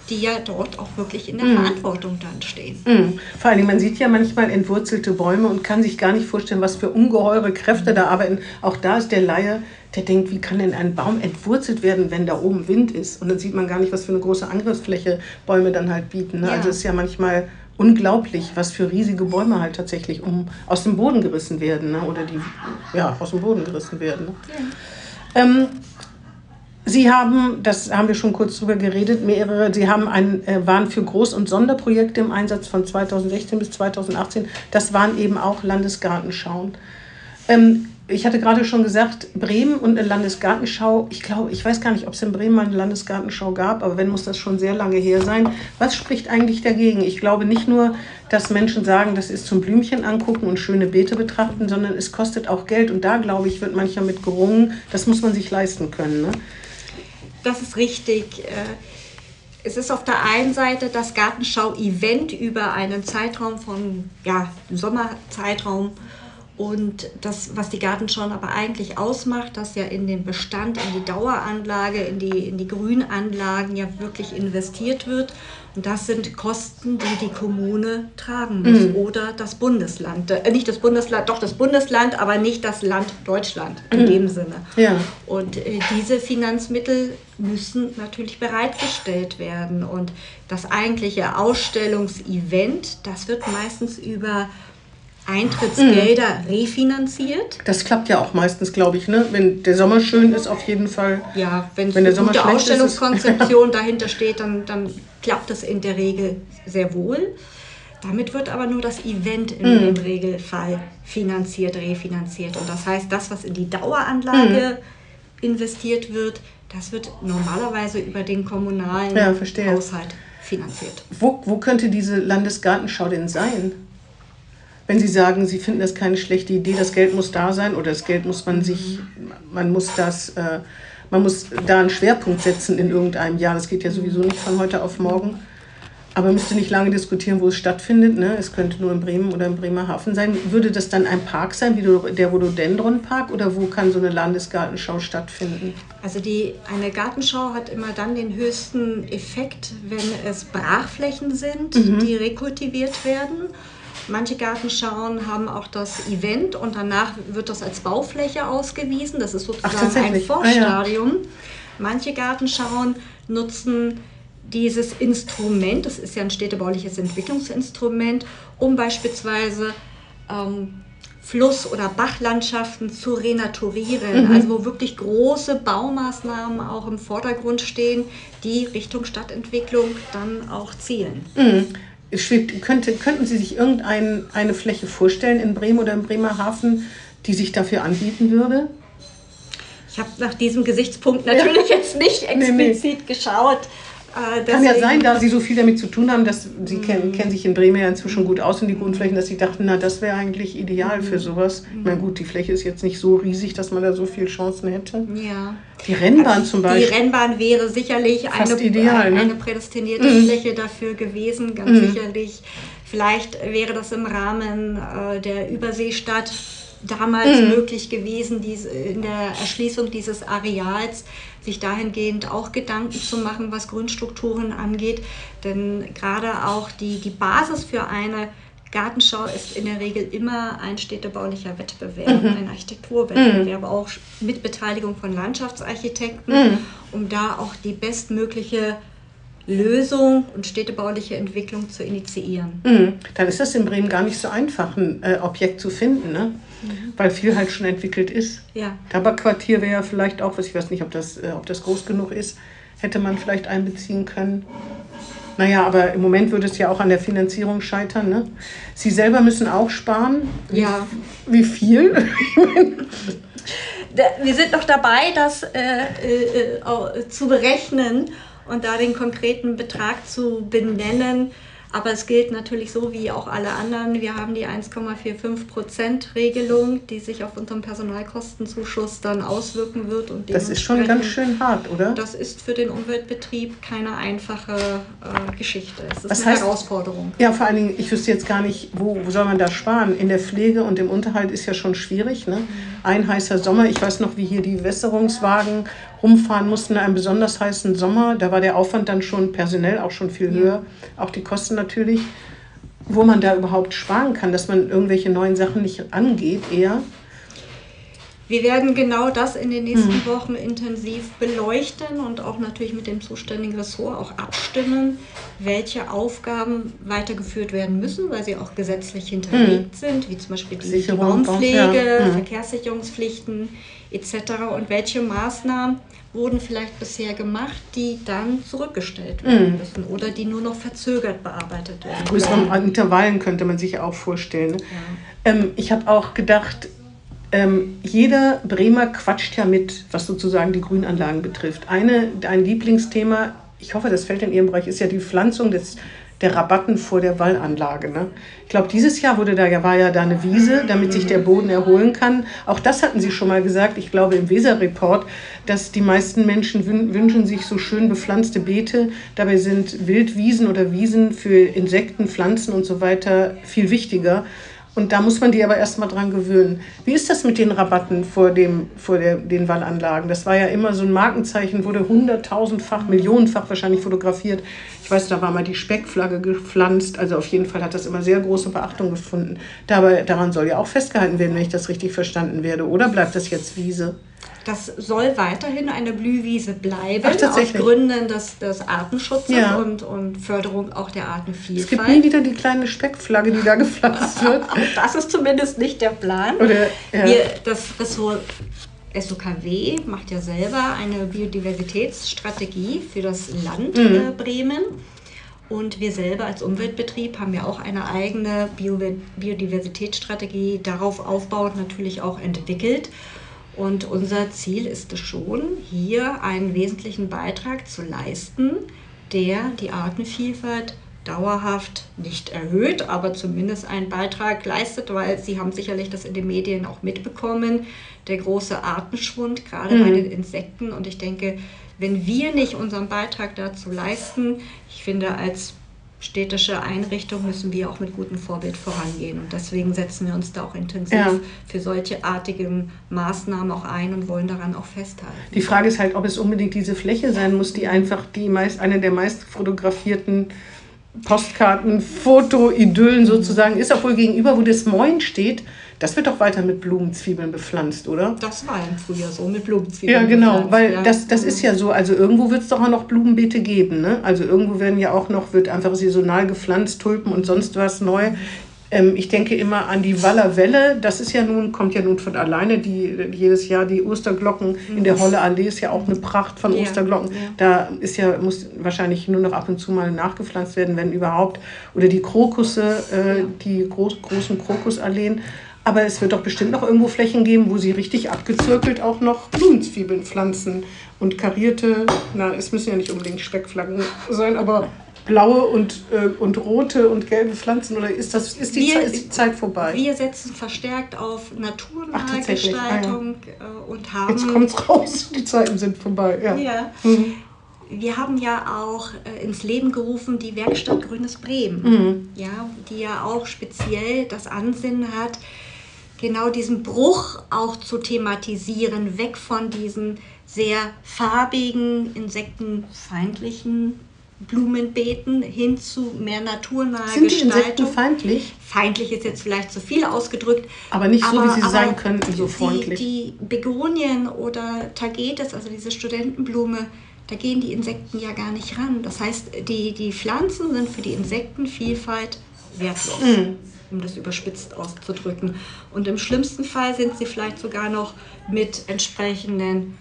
die ja dort auch wirklich in der Verantwortung dann stehen. Vor allem, man sieht ja manchmal entwurzelte Bäume und kann sich gar nicht vorstellen, was für ungeheure Kräfte da arbeiten. Auch da ist der Laie, der denkt, wie kann denn ein Baum entwurzelt werden, wenn da oben Wind ist? Und dann sieht man gar nicht, was für eine große Angriffsfläche Bäume dann halt bieten. Ne? Ja. Also es ist ja manchmal unglaublich, was für riesige Bäume halt tatsächlich aus dem Boden gerissen werden. Ne? Oder aus dem Boden gerissen werden. Ne? Ja. Sie haben, das haben wir schon kurz drüber geredet, Sie waren für Groß- und Sonderprojekte im Einsatz von 2016 bis 2018. Das waren eben auch Landesgartenschauen. Ich hatte gerade schon gesagt, Bremen und eine Landesgartenschau. Ich weiß gar nicht, ob es in Bremen mal eine Landesgartenschau gab, aber wenn, muss das schon sehr lange her sein. Was spricht eigentlich dagegen? Ich glaube nicht nur, dass Menschen sagen, das ist zum Blümchen angucken und schöne Beete betrachten, sondern es kostet auch Geld. Und da, glaube ich, wird manchmal mit gerungen. Das muss man sich leisten können, ne? Das ist richtig. Es ist auf der einen Seite das Gartenschau-Event über einen Zeitraum von, Sommerzeitraum. Und das, was die Gartenschauen aber eigentlich ausmacht, dass ja in den Bestand, in die Daueranlage, in die Grünanlagen ja wirklich investiert wird. Und das sind Kosten, die die Kommune tragen muss oder das Bundesland. Nicht das Bundesland, doch das Bundesland, aber nicht das Land Deutschland in dem Sinne. Ja. Und diese Finanzmittel müssen natürlich bereitgestellt werden. Und das eigentliche Ausstellungsevent, das wird meistens über Eintrittsgelder refinanziert. Das klappt ja auch meistens, glaube ich, ne? Wenn der Sommer schön ist, auf jeden Fall. Ja, wenn der Sommer eine gute Ausstellungskonzeption dahinter steht, dann klappt das in der Regel sehr wohl. Damit wird aber nur das Event in dem Regelfall refinanziert. Und das heißt, das, was in die Daueranlage investiert wird, das wird normalerweise über den kommunalen Haushalt finanziert. Wo könnte diese Landesgartenschau denn sein? Wenn Sie sagen, Sie finden das keine schlechte Idee, das Geld muss da sein oder das Geld muss man muss da einen Schwerpunkt setzen in irgendeinem Jahr. Das geht ja sowieso nicht von heute auf morgen. Aber man müsste nicht lange diskutieren, wo es stattfindet. Ne? Es könnte nur in Bremen oder in Bremerhaven sein. Würde das dann ein Park sein, wie der Rhododendron-Park, oder wo kann so eine Landesgartenschau stattfinden? Also eine Gartenschau hat immer dann den höchsten Effekt, wenn es Brachflächen sind, die rekultiviert werden. Manche Gartenschauen haben auch das Event und danach wird das als Baufläche ausgewiesen. Das ist sozusagen ein Vorstadium. Manche Gartenschauen nutzen dieses Instrument, das ist ja ein städtebauliches Entwicklungsinstrument, um beispielsweise Fluss- oder Bachlandschaften zu renaturieren. Also wo wirklich große Baumaßnahmen auch im Vordergrund stehen, die Richtung Stadtentwicklung dann auch zielen. Könnten Sie sich irgendeine Fläche vorstellen in Bremen oder in Bremerhaven, die sich dafür anbieten würde? Ich habe nach diesem Gesichtspunkt natürlich jetzt nicht explizit geschaut. Kann ja sein, da Sie so viel damit zu tun haben, dass Sie kennen sich in Bremen ja inzwischen gut aus in die Grünflächen, dass Sie dachten, das wäre eigentlich ideal für sowas. Na gut, die Fläche ist jetzt nicht so riesig, dass man da so viele Chancen hätte. Ja. Die Rennbahn zum Beispiel. Die Rennbahn wäre sicherlich eine prädestinierte Fläche dafür gewesen, ganz sicherlich. Vielleicht wäre das im Rahmen der Überseestadt damals möglich gewesen, in der Erschließung dieses Areals sich dahingehend auch Gedanken zu machen, was Grünstrukturen angeht. Denn gerade auch die Basis für eine Gartenschau ist in der Regel immer ein städtebaulicher Wettbewerb, ein Architekturwettbewerb, auch mit Beteiligung von Landschaftsarchitekten, um da auch die bestmögliche Lösung und städtebauliche Entwicklung zu initiieren. Dann ist das in Bremen gar nicht so einfach, ein Objekt zu finden, ne? Weil viel halt schon entwickelt ist. Ja. Tabakquartier wäre ja vielleicht auch, ich weiß nicht, ob das groß genug ist, hätte man vielleicht einbeziehen können. Naja, aber im Moment würde es ja auch an der Finanzierung scheitern, ne? Sie selber müssen auch sparen. Ja. Wie viel? Wir sind noch dabei, das zu berechnen und da den konkreten Betrag zu benennen. Aber es gilt natürlich so wie auch alle anderen. Wir haben die 1,45% Regelung, die sich auf unseren Personalkostenzuschuss dann auswirken wird. Und das ist schon ganz schön hart, oder? Das ist für den Umweltbetrieb keine einfache Geschichte. Es ist eine Herausforderung. Ja, vor allen Dingen, ich wüsste jetzt gar nicht, wo soll man da sparen? In der Pflege und im Unterhalt ist ja schon schwierig, ne? Ein heißer Sommer, ich weiß noch, wie hier die Wässerungswagen rumfahren mussten in einem besonders heißen Sommer. Da war der Aufwand dann schon personell auch schon viel höher, auch die Kosten natürlich. Wo man da überhaupt sparen kann, dass man irgendwelche neuen Sachen nicht angeht eher. Wir werden genau das in den nächsten Wochen intensiv beleuchten und auch natürlich mit dem zuständigen Ressort auch abstimmen, welche Aufgaben weitergeführt werden müssen, weil sie auch gesetzlich hinterlegt sind, wie zum Beispiel die Baumpflege, Verkehrssicherungspflichten etc. Und welche Maßnahmen wurden vielleicht bisher gemacht, die dann zurückgestellt werden müssen oder die nur noch verzögert bearbeitet werden. Größeren Intervallen könnte man sich auch vorstellen. Ne? Ja. Ich habe auch gedacht, jeder Bremer quatscht ja mit, was sozusagen die Grünanlagen betrifft. Ein Lieblingsthema, ich hoffe, das fällt in Ihrem Bereich, ist ja die Pflanzung der Rabatten vor der Wallanlage. Ne? Ich glaube, dieses Jahr war ja da eine Wiese, damit sich der Boden erholen kann. Auch das hatten Sie schon mal gesagt, ich glaube im Weser-Report, dass die meisten Menschen wünschen sich so schön bepflanzte Beete. Dabei sind Wildwiesen oder Wiesen für Insekten, Pflanzen und so weiter viel wichtiger. Und da muss man die aber erstmal dran gewöhnen. Wie ist das mit den Rabatten vor den Wallanlagen? Das war ja immer so ein Markenzeichen, wurde 100.000-fach, millionenfach wahrscheinlich fotografiert. Ich weiß, da war mal die Speckflagge gepflanzt. Also auf jeden Fall hat das immer sehr große Beachtung gefunden. Daran soll ja auch festgehalten werden, wenn ich das richtig verstanden werde. Oder bleibt das jetzt Wiese? Das soll weiterhin eine Blühwiese bleiben, aus Gründen des Artenschutzes und Förderung auch der Artenvielfalt. Es gibt nie wieder die kleine Speckflagge, die da gepflanzt wird. Das ist zumindest nicht der Plan. Das Ressort SOKW macht ja selber eine Biodiversitätsstrategie für das Land Bremen. Und wir selber als Umweltbetrieb haben ja auch eine eigene Biodiversitätsstrategie darauf aufbauend natürlich auch entwickelt. Und unser Ziel ist es schon, hier einen wesentlichen Beitrag zu leisten, der die Artenvielfalt dauerhaft nicht erhöht, aber zumindest einen Beitrag leistet, weil Sie haben sicherlich das in den Medien auch mitbekommen, der große Artenschwund, gerade bei den Insekten. Und ich denke, wenn wir nicht unseren Beitrag dazu leisten, ich finde, als städtische Einrichtung müssen wir auch mit gutem Vorbild vorangehen. Und deswegen setzen wir uns da auch intensiv für solche artigen Maßnahmen auch ein und wollen daran auch festhalten. Die Frage ist halt, ob es unbedingt diese Fläche sein muss, die einfach eine der meist fotografierten Postkarten, Foto-Idyllen sozusagen ist, obwohl gegenüber, wo das Moin steht, das wird doch weiter mit Blumenzwiebeln bepflanzt, oder? Das war im Frühjahr so, mit Blumenzwiebeln. Ja, genau, weil das ist ja so, also irgendwo wird es doch auch noch Blumenbeete geben, ne? Also irgendwo wird einfach saisonal gepflanzt, Tulpen und sonst was neu. Ich denke immer an die Wallerwelle, das ist kommt ja nun von alleine, jedes Jahr die Osterglocken in der Holle Allee ist ja auch eine Pracht von Osterglocken. Da muss wahrscheinlich nur noch ab und zu mal nachgepflanzt werden, wenn überhaupt. Oder die Krokusse, die großen Krokusalleen. Aber es wird doch bestimmt noch irgendwo Flächen geben, wo sie richtig abgezirkelt auch noch Blumenzwiebeln pflanzen und karierte, es müssen ja nicht unbedingt Speckflaggen sein, aber blaue und rote und gelbe Pflanzen, oder ist die Zeit vorbei? Wir setzen verstärkt auf naturnahe Gestaltung und haben... Jetzt kommt's raus, die Zeiten sind vorbei. Ja. Wir haben ja auch ins Leben gerufen die Werkstatt Grünes Bremen, die ja auch speziell das Ansinnen hat, genau diesen Bruch auch zu thematisieren, weg von diesen sehr farbigen, insektenfeindlichen Blumenbeeten hin zu mehr naturnaher Gestaltung. Sind die Insekten feindlich? Feindlich ist jetzt vielleicht zu viel ausgedrückt. Aber nicht so, wie sie sein könnten, so freundlich. Die Begonien oder Tagetes, also diese Studentenblume, da gehen die Insekten ja gar nicht ran. Das heißt, die Pflanzen sind für die Insektenvielfalt wertlos, um das überspitzt auszudrücken. Und im schlimmsten Fall sind sie vielleicht sogar noch mit entsprechenden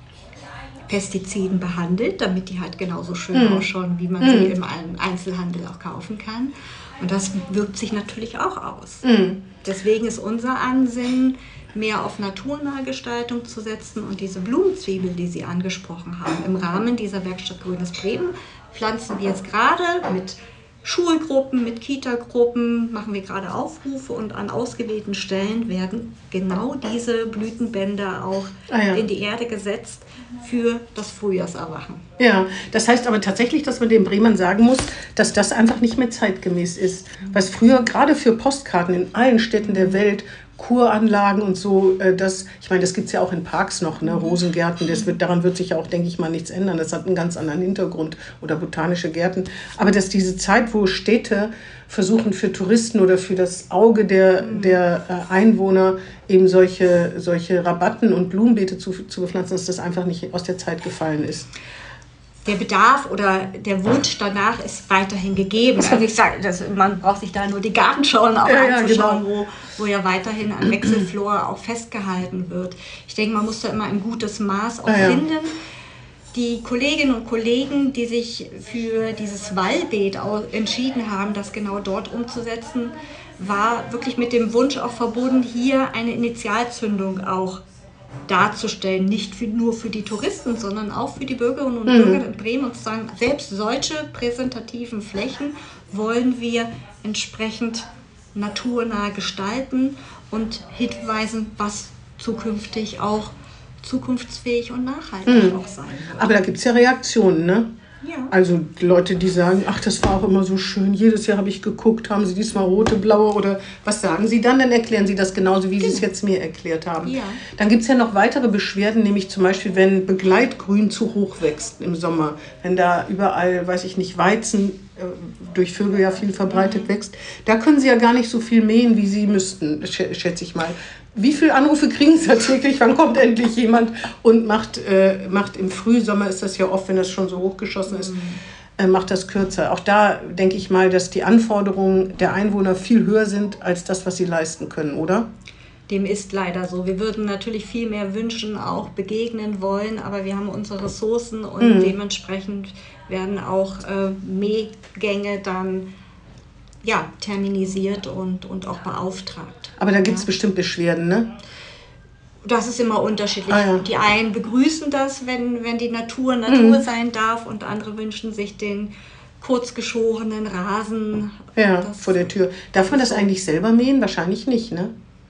Pestiziden behandelt, damit die halt genauso schön ausschauen, wie man sie im Einzelhandel auch kaufen kann. Und das wirkt sich natürlich auch aus. Deswegen ist unser Ansinnen, mehr auf naturnahe Gestaltung zu setzen und diese Blumenzwiebel, die Sie angesprochen haben, im Rahmen dieser Werkstatt Grünes Bremen pflanzen wir jetzt gerade mit Schulgruppen, mit Kitagruppen, machen wir gerade Aufrufe und an ausgewählten Stellen werden genau diese Blütenbänder auch in die Erde gesetzt für das Frühjahrserwachen. Ja, das heißt aber tatsächlich, dass man den Bremern sagen muss, dass das einfach nicht mehr zeitgemäß ist. Was früher gerade für Postkarten in allen Städten der Welt Kuranlagen und so. Ich meine, das gibt es ja auch in Parks noch, ne? Rosengärten. Daran wird sich ja auch, denke ich mal, nichts ändern. Das hat einen ganz anderen Hintergrund. Oder botanische Gärten. Aber dass diese Zeit, wo Städte versuchen für Touristen oder für das Auge der Einwohner eben solche Rabatten und Blumenbeete zu bepflanzen, dass das einfach nicht aus der Zeit gefallen ist. Der Bedarf oder der Wunsch danach ist weiterhin gegeben. Also ich sage, man braucht sich da nur die Gartenschauen auch anzuschauen, genau. wo ja weiterhin an Wechselflora auch festgehalten wird. Ich denke, man muss da immer ein gutes Maß auch finden. Die Kolleginnen und Kollegen, die sich für dieses Wallbeet entschieden haben, das genau dort umzusetzen, war wirklich mit dem Wunsch auch verbunden, hier eine Initialzündung auch darzustellen, nicht nur für die Touristen, sondern auch für die Bürgerinnen und Bürger in Bremen und zu sagen, selbst solche präsentativen Flächen wollen wir entsprechend naturnah gestalten und hinweisen, was zukünftig auch zukunftsfähig und nachhaltig auch sein wird. Aber da gibt es ja Reaktionen, ne? Ja. Also Leute, die sagen, ach, das war auch immer so schön, jedes Jahr habe ich geguckt, haben Sie diesmal rote, blaue oder was sagen Sie dann? Dann erklären Sie das genauso, wie Sie es jetzt mir erklärt haben. Ja. Dann gibt es ja noch weitere Beschwerden, nämlich zum Beispiel, wenn Begleitgrün zu hoch wächst im Sommer, wenn da überall, weiß ich nicht, Weizen durch Vögel ja viel verbreitet wächst, da können Sie ja gar nicht so viel mähen, wie Sie müssten, schätze ich mal. Wie viele Anrufe kriegen Sie täglich? Wann kommt endlich jemand und macht im Frühsommer, ist das ja oft, wenn das schon so hochgeschossen ist, macht das kürzer. Auch da denke ich mal, dass die Anforderungen der Einwohner viel höher sind als das, was sie leisten können, oder? Dem ist leider so. Wir würden natürlich viel mehr Wünschen auch begegnen wollen, aber wir haben unsere Ressourcen und dementsprechend werden auch Mähgänge dann terminisiert und auch beauftragt. Aber da gibt es bestimmt Beschwerden, ne? Das ist immer unterschiedlich. Die einen begrüßen das, wenn die Natur sein darf, und andere wünschen sich den kurzgeschorenen Rasen. Ja, vor der Tür. Darf man das eigentlich selber mähen? Wahrscheinlich nicht, ne?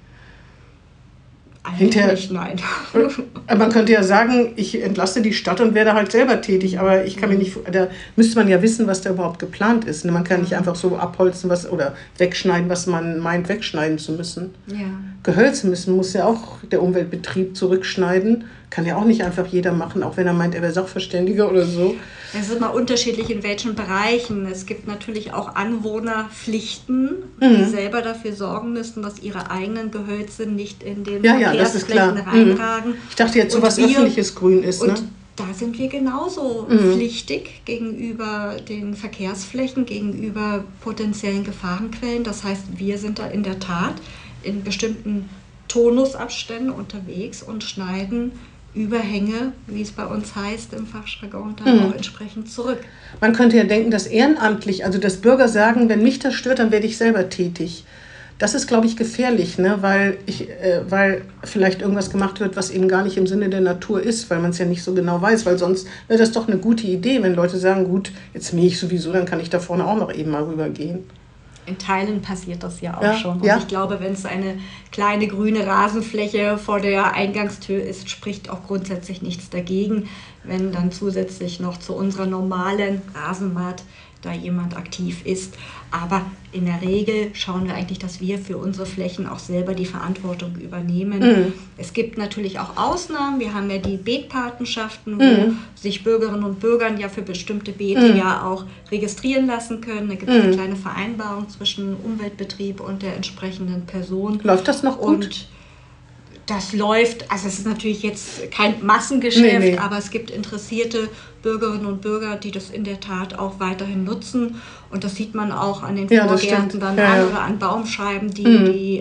Eigentlich nein. Man könnte ja sagen, ich entlasse die Stadt und werde halt selber tätig, aber ich kann mir nicht, da müsste man ja wissen, was da überhaupt geplant ist. Man kann nicht einfach so abholzen oder wegschneiden, was man meint, wegschneiden zu müssen. Ja. Gehölze muss ja auch der Umweltbetrieb zurückschneiden. Kann ja auch nicht einfach jeder machen, auch wenn er meint, er wäre Sachverständiger oder so. Es ist immer unterschiedlich, in welchen Bereichen. Es gibt natürlich auch Anwohnerpflichten, die selber dafür sorgen müssen, dass ihre eigenen Gehölze nicht in den Verkehrsflächen reinragen. Ich dachte jetzt, so was öffentliches Grün ist. Und ne? da sind wir genauso pflichtig gegenüber den Verkehrsflächen, gegenüber potenziellen Gefahrenquellen. Das heißt, wir sind da in der Tat in bestimmten Tonusabständen unterwegs und schneiden Überhänge, wie es bei uns heißt im Fachjargon, dann auch entsprechend zurück. Man könnte ja denken, dass ehrenamtlich, also dass Bürger sagen, wenn mich das stört, dann werde ich selber tätig. Das ist, glaube ich, gefährlich, ne? Weil vielleicht irgendwas gemacht wird, was eben gar nicht im Sinne der Natur ist, weil man es ja nicht so genau weiß, weil sonst wäre das doch eine gute Idee, wenn Leute sagen, gut, jetzt mähe ich sowieso, dann kann ich da vorne auch noch eben mal rübergehen. In Teilen passiert das ja auch schon. Und ich glaube, wenn es eine kleine grüne Rasenfläche vor der Eingangstür ist, spricht auch grundsätzlich nichts dagegen, wenn dann zusätzlich noch zu unserer normalen Rasenmäht da jemand aktiv ist. Aber in der Regel schauen wir eigentlich, dass wir für unsere Flächen auch selber die Verantwortung übernehmen. Es gibt natürlich auch Ausnahmen. Wir haben ja die Beetpatenschaften, wo sich Bürgerinnen und Bürger ja für bestimmte Beete ja auch registrieren lassen können. Da gibt es eine kleine Vereinbarung zwischen Umweltbetrieb und der entsprechenden Person. Läuft das noch gut? Und das läuft, also es ist natürlich jetzt kein Massengeschäft, aber es gibt interessierte Bürgerinnen und Bürger, die das in der Tat auch weiterhin nutzen. Und das sieht man auch an den Vorgärten dann an oder an Baumscheiben, die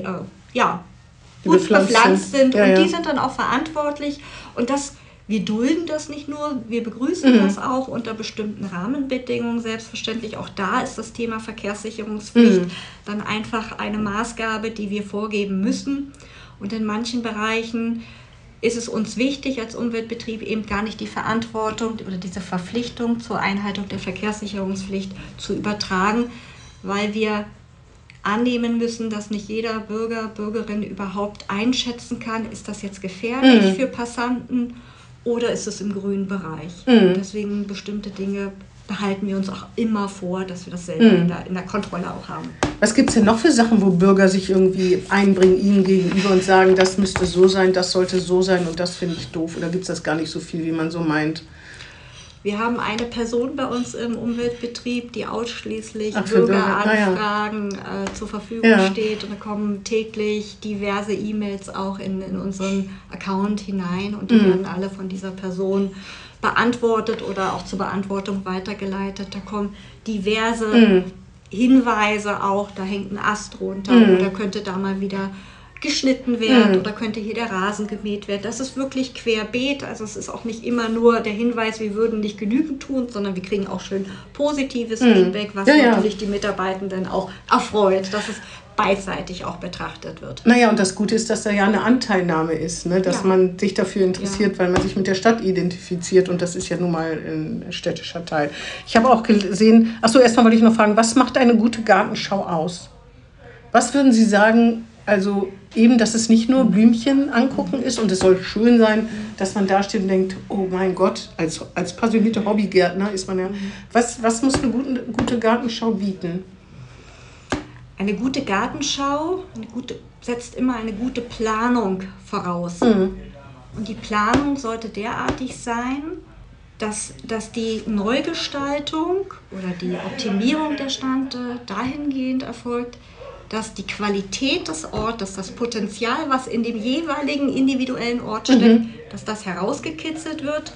gut bepflanzt sind. Und die sind dann auch verantwortlich. Und wir dulden das nicht nur, wir begrüßen das auch unter bestimmten Rahmenbedingungen. Selbstverständlich auch da ist das Thema Verkehrssicherungspflicht dann einfach eine Maßgabe, die wir vorgeben müssen. Und in manchen Bereichen ist es uns wichtig, als Umweltbetrieb eben gar nicht die Verantwortung oder diese Verpflichtung zur Einhaltung der Verkehrssicherungspflicht zu übertragen, weil wir annehmen müssen, dass nicht jeder Bürger, Bürgerin überhaupt einschätzen kann, ist das jetzt gefährlich für Passanten oder ist es im grünen Bereich. Deswegen bestimmte Dinge behalten wir uns auch immer vor, dass wir das selber in der Kontrolle auch haben. Was gibt es denn noch für Sachen, wo Bürger sich irgendwie einbringen Ihnen gegenüber und sagen, das müsste so sein, das sollte so sein und das finde ich doof? Oder gibt es das gar nicht so viel, wie man so meint? Wir haben eine Person bei uns im Umweltbetrieb, die ausschließlich Bürgeranfragen zur Verfügung steht. Und da kommen täglich diverse E-Mails auch in unseren Account hinein. Und die werden alle von dieser Person beantwortet oder auch zur Beantwortung weitergeleitet. Da kommen diverse Hinweise auch, da hängt ein Ast runter oder könnte da mal wieder geschnitten werden oder könnte hier der Rasen gemäht werden. Das ist wirklich querbeet, also es ist auch nicht immer nur der Hinweis, wir würden nicht genügend tun, sondern wir kriegen auch schön positives Feedback, was natürlich die Mitarbeitenden auch erfreut, dass es beidseitig auch betrachtet wird. Naja, und das Gute ist, dass da ja eine Anteilnahme ist, ne? Dass man sich dafür interessiert, weil man sich mit der Stadt identifiziert und das ist ja nun mal ein städtischer Teil. Ich habe auch gesehen, erstmal wollte ich noch fragen, was macht eine gute Gartenschau aus? Was würden Sie sagen, also eben, dass es nicht nur Blümchen angucken ist und es soll schön sein, dass man da steht und denkt, oh mein Gott, als passionierter Hobbygärtner ist man ja, was muss eine gute Gartenschau bieten? Eine gute Gartenschau setzt immer eine gute Planung voraus. Und die Planung sollte derartig sein, dass die Neugestaltung oder die Optimierung der Stände dahingehend erfolgt, dass die Qualität des Ortes, das Potenzial, was in dem jeweiligen individuellen Ort steckt, dass das herausgekitzelt wird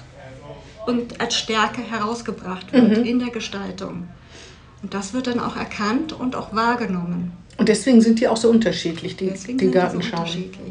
und als Stärke herausgebracht wird in der Gestaltung. Und das wird dann auch erkannt und auch wahrgenommen. Und deswegen sind die auch so unterschiedlich, die Gartenschauen.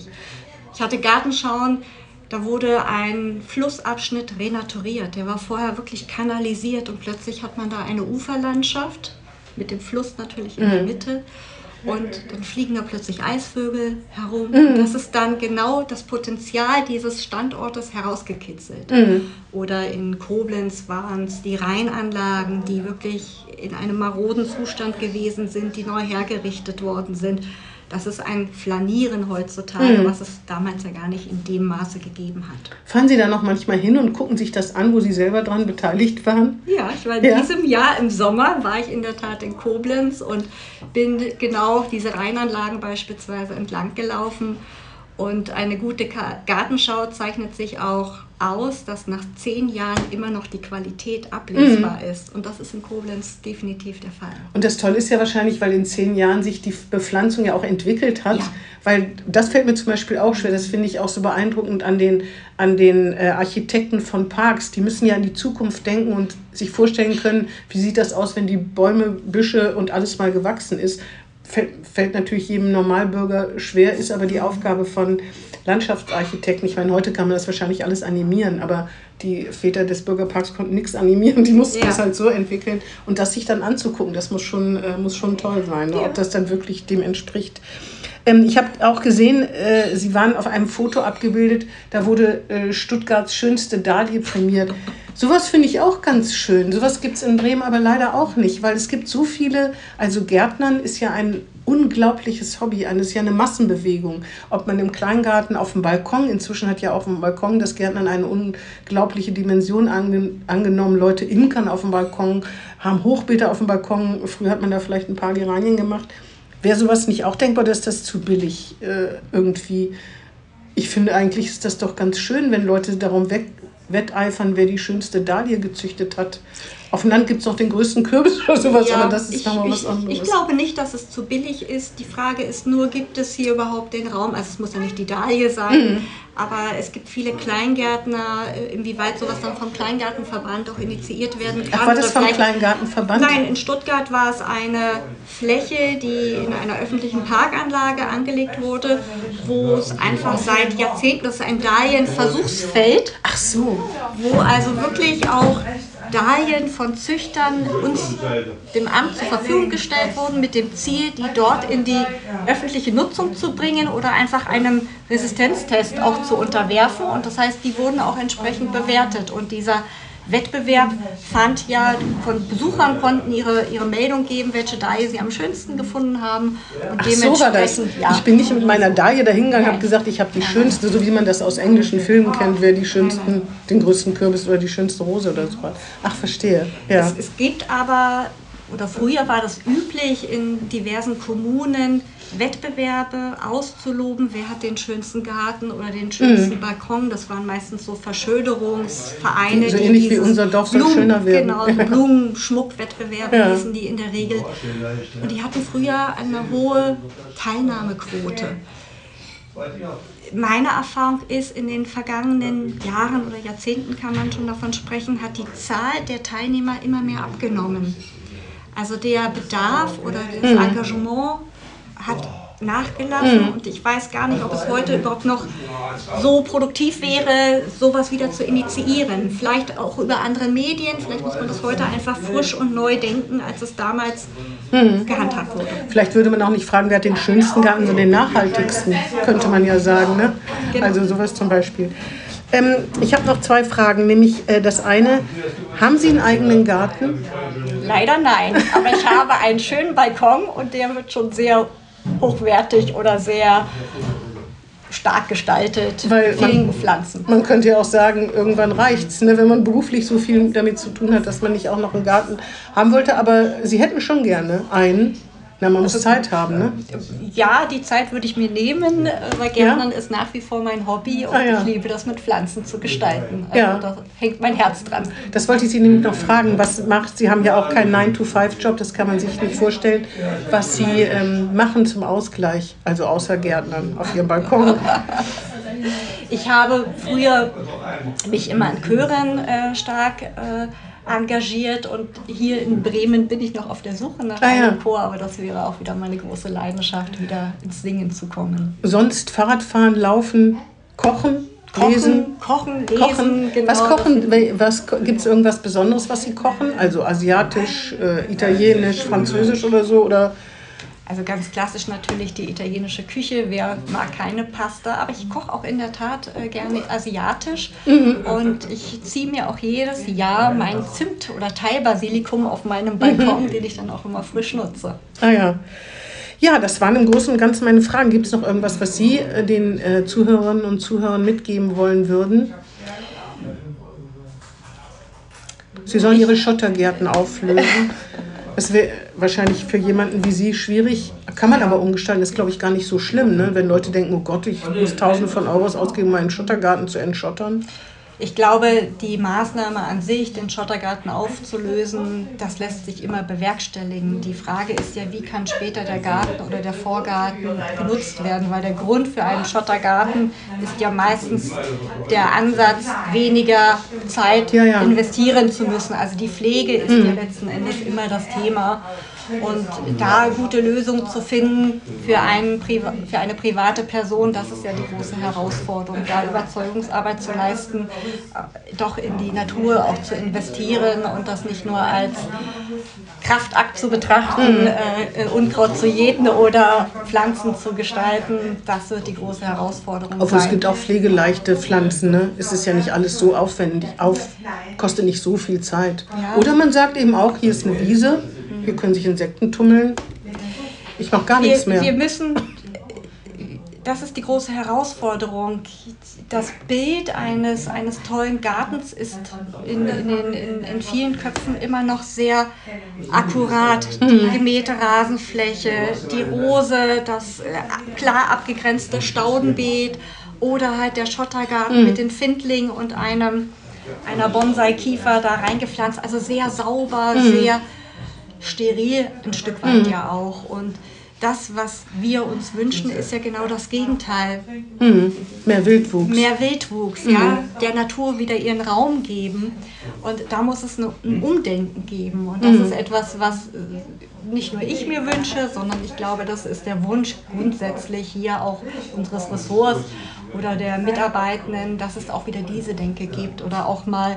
Ich hatte Gartenschauen, da wurde ein Flussabschnitt renaturiert. Der war vorher wirklich kanalisiert und plötzlich hat man da eine Uferlandschaft mit dem Fluss natürlich in der Mitte. Und dann fliegen da plötzlich Eisvögel herum. Das ist dann genau das Potenzial dieses Standortes herausgekitzelt. Oder in Koblenz waren es die Rheinanlagen, die wirklich in einem maroden Zustand gewesen sind, die neu hergerichtet worden sind. Das ist ein Flanieren heutzutage, was es damals ja gar nicht in dem Maße gegeben hat. Fahren Sie da noch manchmal hin und gucken sich das an, wo Sie selber dran beteiligt waren? Ja, ich war in diesem Jahr im Sommer, war ich in der Tat in Koblenz und bin genau diese Rheinanlagen beispielsweise entlang gelaufen. Und eine gute Gartenschau zeichnet sich auch aus, dass nach 10 Jahren immer noch die Qualität ablesbar ist. Und das ist in Koblenz definitiv der Fall. Und das Tolle ist ja wahrscheinlich, weil in 10 Jahren sich die Bepflanzung ja auch entwickelt hat. Ja. Weil das fällt mir zum Beispiel auch schwer. Das finde ich auch so beeindruckend an den Architekten von Parks. Die müssen ja an die Zukunft denken und sich vorstellen können, wie sieht das aus, wenn die Bäume, Büsche und alles mal gewachsen ist. Fällt natürlich jedem Normalbürger schwer, ist aber die Aufgabe von Landschaftsarchitekten. Ich meine, heute kann man das wahrscheinlich alles animieren, aber die Väter des Bürgerparks konnten nichts animieren, die mussten das halt so entwickeln. Und das sich dann anzugucken, das muss schon toll sein, ne? Ob das dann wirklich dem entspricht. Ich habe auch gesehen, Sie waren auf einem Foto abgebildet, da wurde Stuttgarts schönste Dahlie prämiert. Sowas finde ich auch ganz schön. Sowas gibt es in Bremen aber leider auch nicht, weil es gibt so viele, also Gärtnern ist ja ein unglaubliches Hobby, ist ja eine Massenbewegung. Ob man im Kleingarten auf dem Balkon, inzwischen hat ja auf dem Balkon das Gärtnern eine unglaubliche Dimension angenommen. Leute imkern auf dem Balkon, haben Hochbeete auf dem Balkon. Früher hat man da vielleicht ein paar Geranien gemacht. Wäre sowas nicht auch denkbar, dass das zu billig irgendwie? Ich finde, eigentlich ist das doch ganz schön, wenn Leute darum wetteifern, wer die schönste Dahlie gezüchtet hat. Auf dem Land gibt es noch den größten Kürbis oder sowas, aber das ist nochmal was anderes. Ich glaube nicht, dass es zu billig ist. Die Frage ist nur, gibt es hier überhaupt den Raum? Also es muss ja nicht die Dahlie sein, aber es gibt viele Kleingärtner, inwieweit sowas dann vom Kleingartenverband auch initiiert werden kann. Ach, war das vom Kleingartenverband? Nein, in Stuttgart war es eine Fläche, die in einer öffentlichen Parkanlage angelegt wurde, wo es einfach seit Jahrzehnten, das ist ein Dahlienversuchsfeld. Ach so. Wo also wirklich auch Dahlien von Züchtern uns dem Amt zur Verfügung gestellt wurden, mit dem Ziel, die dort in die öffentliche Nutzung zu bringen oder einfach einem Resistenztest auch zu unterwerfen. Und das heißt, die wurden auch entsprechend bewertet. Und dieser Wettbewerb fand ja, von Besuchern konnten ihre Meldung geben, welche Daie sie am schönsten gefunden haben. Und so war das. Ja. Ich bin nicht mit meiner Daie dahingegangen, habe gesagt, ich habe die schönste, so wie man das aus englischen Filmen kennt, wer die schönsten, den größten Kürbis oder die schönste Rose oder so hat. Ach, verstehe. Ja. Es gibt aber, oder früher war das üblich, in diversen Kommunen Wettbewerbe auszuloben, wer hat den schönsten Garten oder den schönsten Balkon. Das waren meistens so Verschönerungsvereine. So ähnlich wie unser Dorf soll schöner werden. Genau, Blumenschmuckwettbewerbe hießen die in der Regel. Und die hatten früher eine hohe Teilnahmequote. Meine Erfahrung ist, in den vergangenen Jahren oder Jahrzehnten kann man schon davon sprechen, hat die Zahl der Teilnehmer immer mehr abgenommen. Also der Bedarf oder das Engagement hat nachgelassen und ich weiß gar nicht, ob es heute überhaupt noch so produktiv wäre, sowas wieder zu initiieren. Vielleicht auch über andere Medien, vielleicht muss man das heute einfach frisch und neu denken, als es damals gehandhabt wurde. Vielleicht würde man auch nicht fragen, wer hat den schönsten Garten, sondern den nachhaltigsten, könnte man ja sagen. Ne? Genau. Also sowas zum Beispiel. Ich habe noch 2 Fragen, nämlich das eine, haben Sie einen eigenen Garten? Leider nein, aber ich habe einen schönen Balkon und der wird schon sehr hochwertig oder sehr stark gestaltet, vielen Pflanzen. Man könnte ja auch sagen, irgendwann reicht's, ne, wenn man beruflich so viel damit zu tun hat, dass man nicht auch noch einen Garten haben wollte, aber Sie hätten schon gerne einen. Na, man muss Zeit haben, ne? Ja, die Zeit würde ich mir nehmen, weil Gärtnern ist nach wie vor mein Hobby und ich liebe das mit Pflanzen zu gestalten. Also da hängt mein Herz dran. Das wollte ich Sie nämlich noch fragen. Was macht, Sie haben ja auch keinen 9-to-5-Job, das kann man sich nicht vorstellen, was Sie machen zum Ausgleich, also außer Gärtnern auf Ihrem Balkon. Ich habe früher mich immer in Chören stark engagiert und hier in Bremen bin ich noch auf der Suche nach einem Chor, aber das wäre auch wieder meine große Leidenschaft, wieder ins Singen zu kommen. Sonst Fahrradfahren, Laufen, Kochen, lesen? Kochen, genau. Was gibt es irgendwas Besonderes, was Sie kochen? Also asiatisch, italienisch, französisch oder so? Oder? Also ganz klassisch natürlich die italienische Küche, wer mag keine Pasta, aber ich koche auch in der Tat gerne asiatisch und ich ziehe mir auch jedes Jahr mein Zimt- oder Thai-Basilikum auf meinem Balkon, den ich dann auch immer frisch nutze. Ah ja. Ja, das waren im Großen und Ganzen meine Fragen. Gibt es noch irgendwas, was Sie den Zuhörerinnen und Zuhörern mitgeben wollen würden? Sie sollen Ihre Schottergärten auflösen. Das wäre wahrscheinlich für jemanden wie Sie schwierig. Kann man aber umgestalten, ist glaube ich gar nicht so schlimm, ne? Wenn Leute denken, oh Gott, ich muss Tausende von Euros ausgeben, um meinen Schottergarten zu entschottern. Ich glaube, die Maßnahme an sich, den Schottergarten aufzulösen, das lässt sich immer bewerkstelligen. Die Frage ist ja, wie kann später der Garten oder der Vorgarten genutzt werden? Weil der Grund für einen Schottergarten ist ja meistens der Ansatz, weniger Zeit investieren zu müssen. Also die Pflege ist ja letzten Endes immer das Thema. Und da gute Lösungen zu finden für eine private Person, das ist ja die große Herausforderung, da Überzeugungsarbeit zu leisten, doch in die Natur auch zu investieren und das nicht nur als Kraftakt zu betrachten, Unkraut zu jäten oder Pflanzen zu gestalten, das wird die große Herausforderung sein. Es gibt auch pflegeleichte Pflanzen, ne? Es ist ja nicht alles so aufwendig, kostet nicht so viel Zeit. Ja. Oder man sagt eben auch, hier ist eine Wiese, hier können sich Insekten tummeln. Ich mache gar nichts mehr. Wir müssen, das ist die große Herausforderung. Das Bild eines tollen Gartens ist in vielen Köpfen immer noch sehr akkurat. Die gemähte Rasenfläche, die Rose, das klar abgegrenzte Staudenbeet oder halt der Schottergarten mit den Findlingen und einer Bonsai-Kiefer da reingepflanzt. Also sehr sauber, sehr steril ein Stück weit ja auch. Und das, was wir uns wünschen, ist ja genau das Gegenteil. Mehr Wildwuchs. Mehr Wildwuchs, ja. Der Natur wieder ihren Raum geben. Und da muss es ein Umdenken geben. Und das ist etwas, was nicht nur ich mir wünsche, sondern ich glaube, das ist der Wunsch grundsätzlich hier auch unseres Ressorts oder der Mitarbeitenden, dass es auch wieder diese Denke gibt. Oder auch mal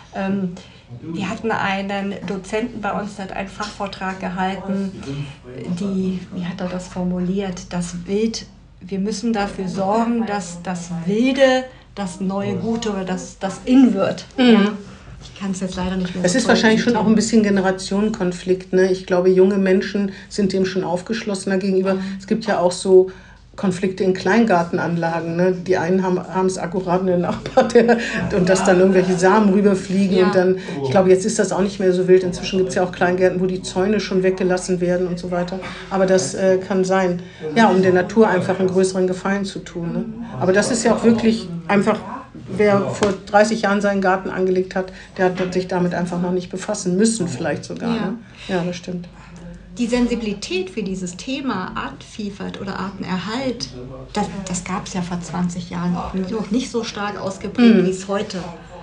wir hatten einen Dozenten bei uns, der hat einen Fachvortrag gehalten, wie hat er das formuliert, wir müssen dafür sorgen, dass das Wilde das neue Gute oder das In wird. Ja. Ich kann es jetzt leider nicht mehr. Es ist wahrscheinlich schon auch ein bisschen Generationenkonflikt. Ne? Ich glaube, junge Menschen sind dem schon aufgeschlossener gegenüber. Es gibt ja auch so Konflikte in Kleingartenanlagen. Ne? Die einen haben es akkurat einen Nachbar, und dass dann irgendwelche Samen rüberfliegen. Ja. Und dann, ich glaube, jetzt ist das auch nicht mehr so wild. Inzwischen gibt es ja auch Kleingärten, wo die Zäune schon weggelassen werden und so weiter. Aber das kann sein, ja, um der Natur einfach einen größeren Gefallen zu tun. Ne? Aber das ist ja auch wirklich einfach, wer vor 30 Jahren seinen Garten angelegt hat, der hat sich damit einfach noch nicht befassen müssen, vielleicht sogar. Ja, ne? Ja, das stimmt. Die Sensibilität für dieses Thema Artenvielfalt oder Artenerhalt, das gab es ja vor 20 Jahren noch nicht so stark ausgeprägt, wie es heute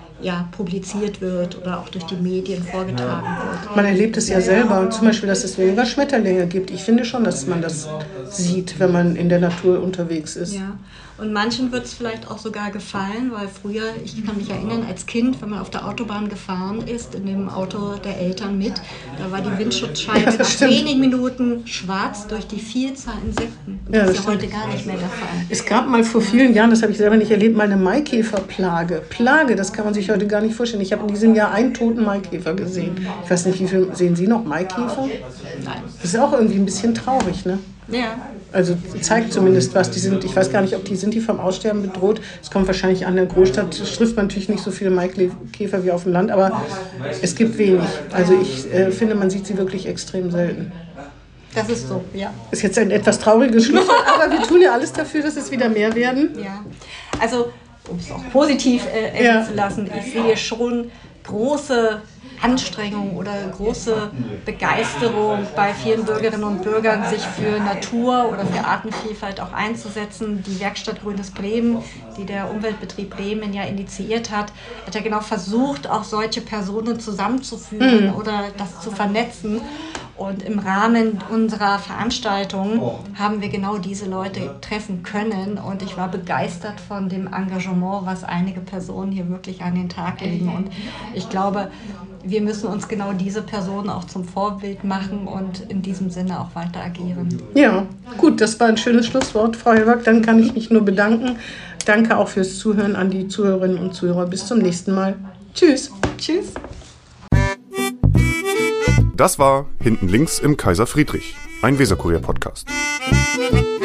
publiziert wird oder auch durch die Medien vorgetragen wird. Man erlebt es ja selber, und zum Beispiel, dass es weniger Schmetterlinge gibt. Ich finde schon, dass man das sieht, wenn man in der Natur unterwegs ist. Ja. Und manchen wird es vielleicht auch sogar gefallen, weil früher, ich kann mich erinnern, als Kind, wenn man auf der Autobahn gefahren ist, in dem Auto der Eltern mit, da war die Windschutzscheibe nach wenigen Minuten schwarz durch die Vielzahl Insekten. Und das ist ja heute gar nicht mehr der Fall. Es gab mal vor vielen Jahren, das habe ich selber nicht erlebt, mal eine Maikäferplage. Plage, das kann man sich heute gar nicht vorstellen. Ich habe in diesem Jahr einen toten Maikäfer gesehen. Ich weiß nicht, wie viel sehen Sie noch Maikäfer? Nein. Das ist auch irgendwie ein bisschen traurig, ne? Ja. Also zeigt zumindest was. Die sind, ich weiß gar nicht, ob die vom Aussterben bedroht. Es kommt wahrscheinlich an der Großstadt, trifft man natürlich nicht so viele Maikäfer wie auf dem Land, aber es gibt wenig. Also ich finde, man sieht sie wirklich extrem selten. Das ist so, ja. Ist jetzt ein etwas trauriges Schlusswort, aber wir tun ja alles dafür, dass es wieder mehr werden. Ja, also um es auch positiv enden zu lassen, ich sehe schon große Anstrengung oder große Begeisterung bei vielen Bürgerinnen und Bürgern, sich für Natur oder für Artenvielfalt auch einzusetzen. Die Werkstatt Grünes Bremen, die der Umweltbetrieb Bremen ja initiiert hat ja genau versucht, auch solche Personen zusammenzuführen oder das zu vernetzen. Und im Rahmen unserer Veranstaltung haben wir genau diese Leute treffen können. Und ich war begeistert von dem Engagement, was einige Personen hier wirklich an den Tag legen. Und ich glaube, wir müssen uns genau diese Personen auch zum Vorbild machen und in diesem Sinne auch weiter agieren. Ja, gut, das war ein schönes Schlusswort, Frau Hellwag. Dann kann ich mich nur bedanken. Danke auch fürs Zuhören an die Zuhörerinnen und Zuhörer. Bis zum nächsten Mal. Tschüss. Tschüss. Das war Hinten links im Kaiser Friedrich, ein Weserkurier-Podcast.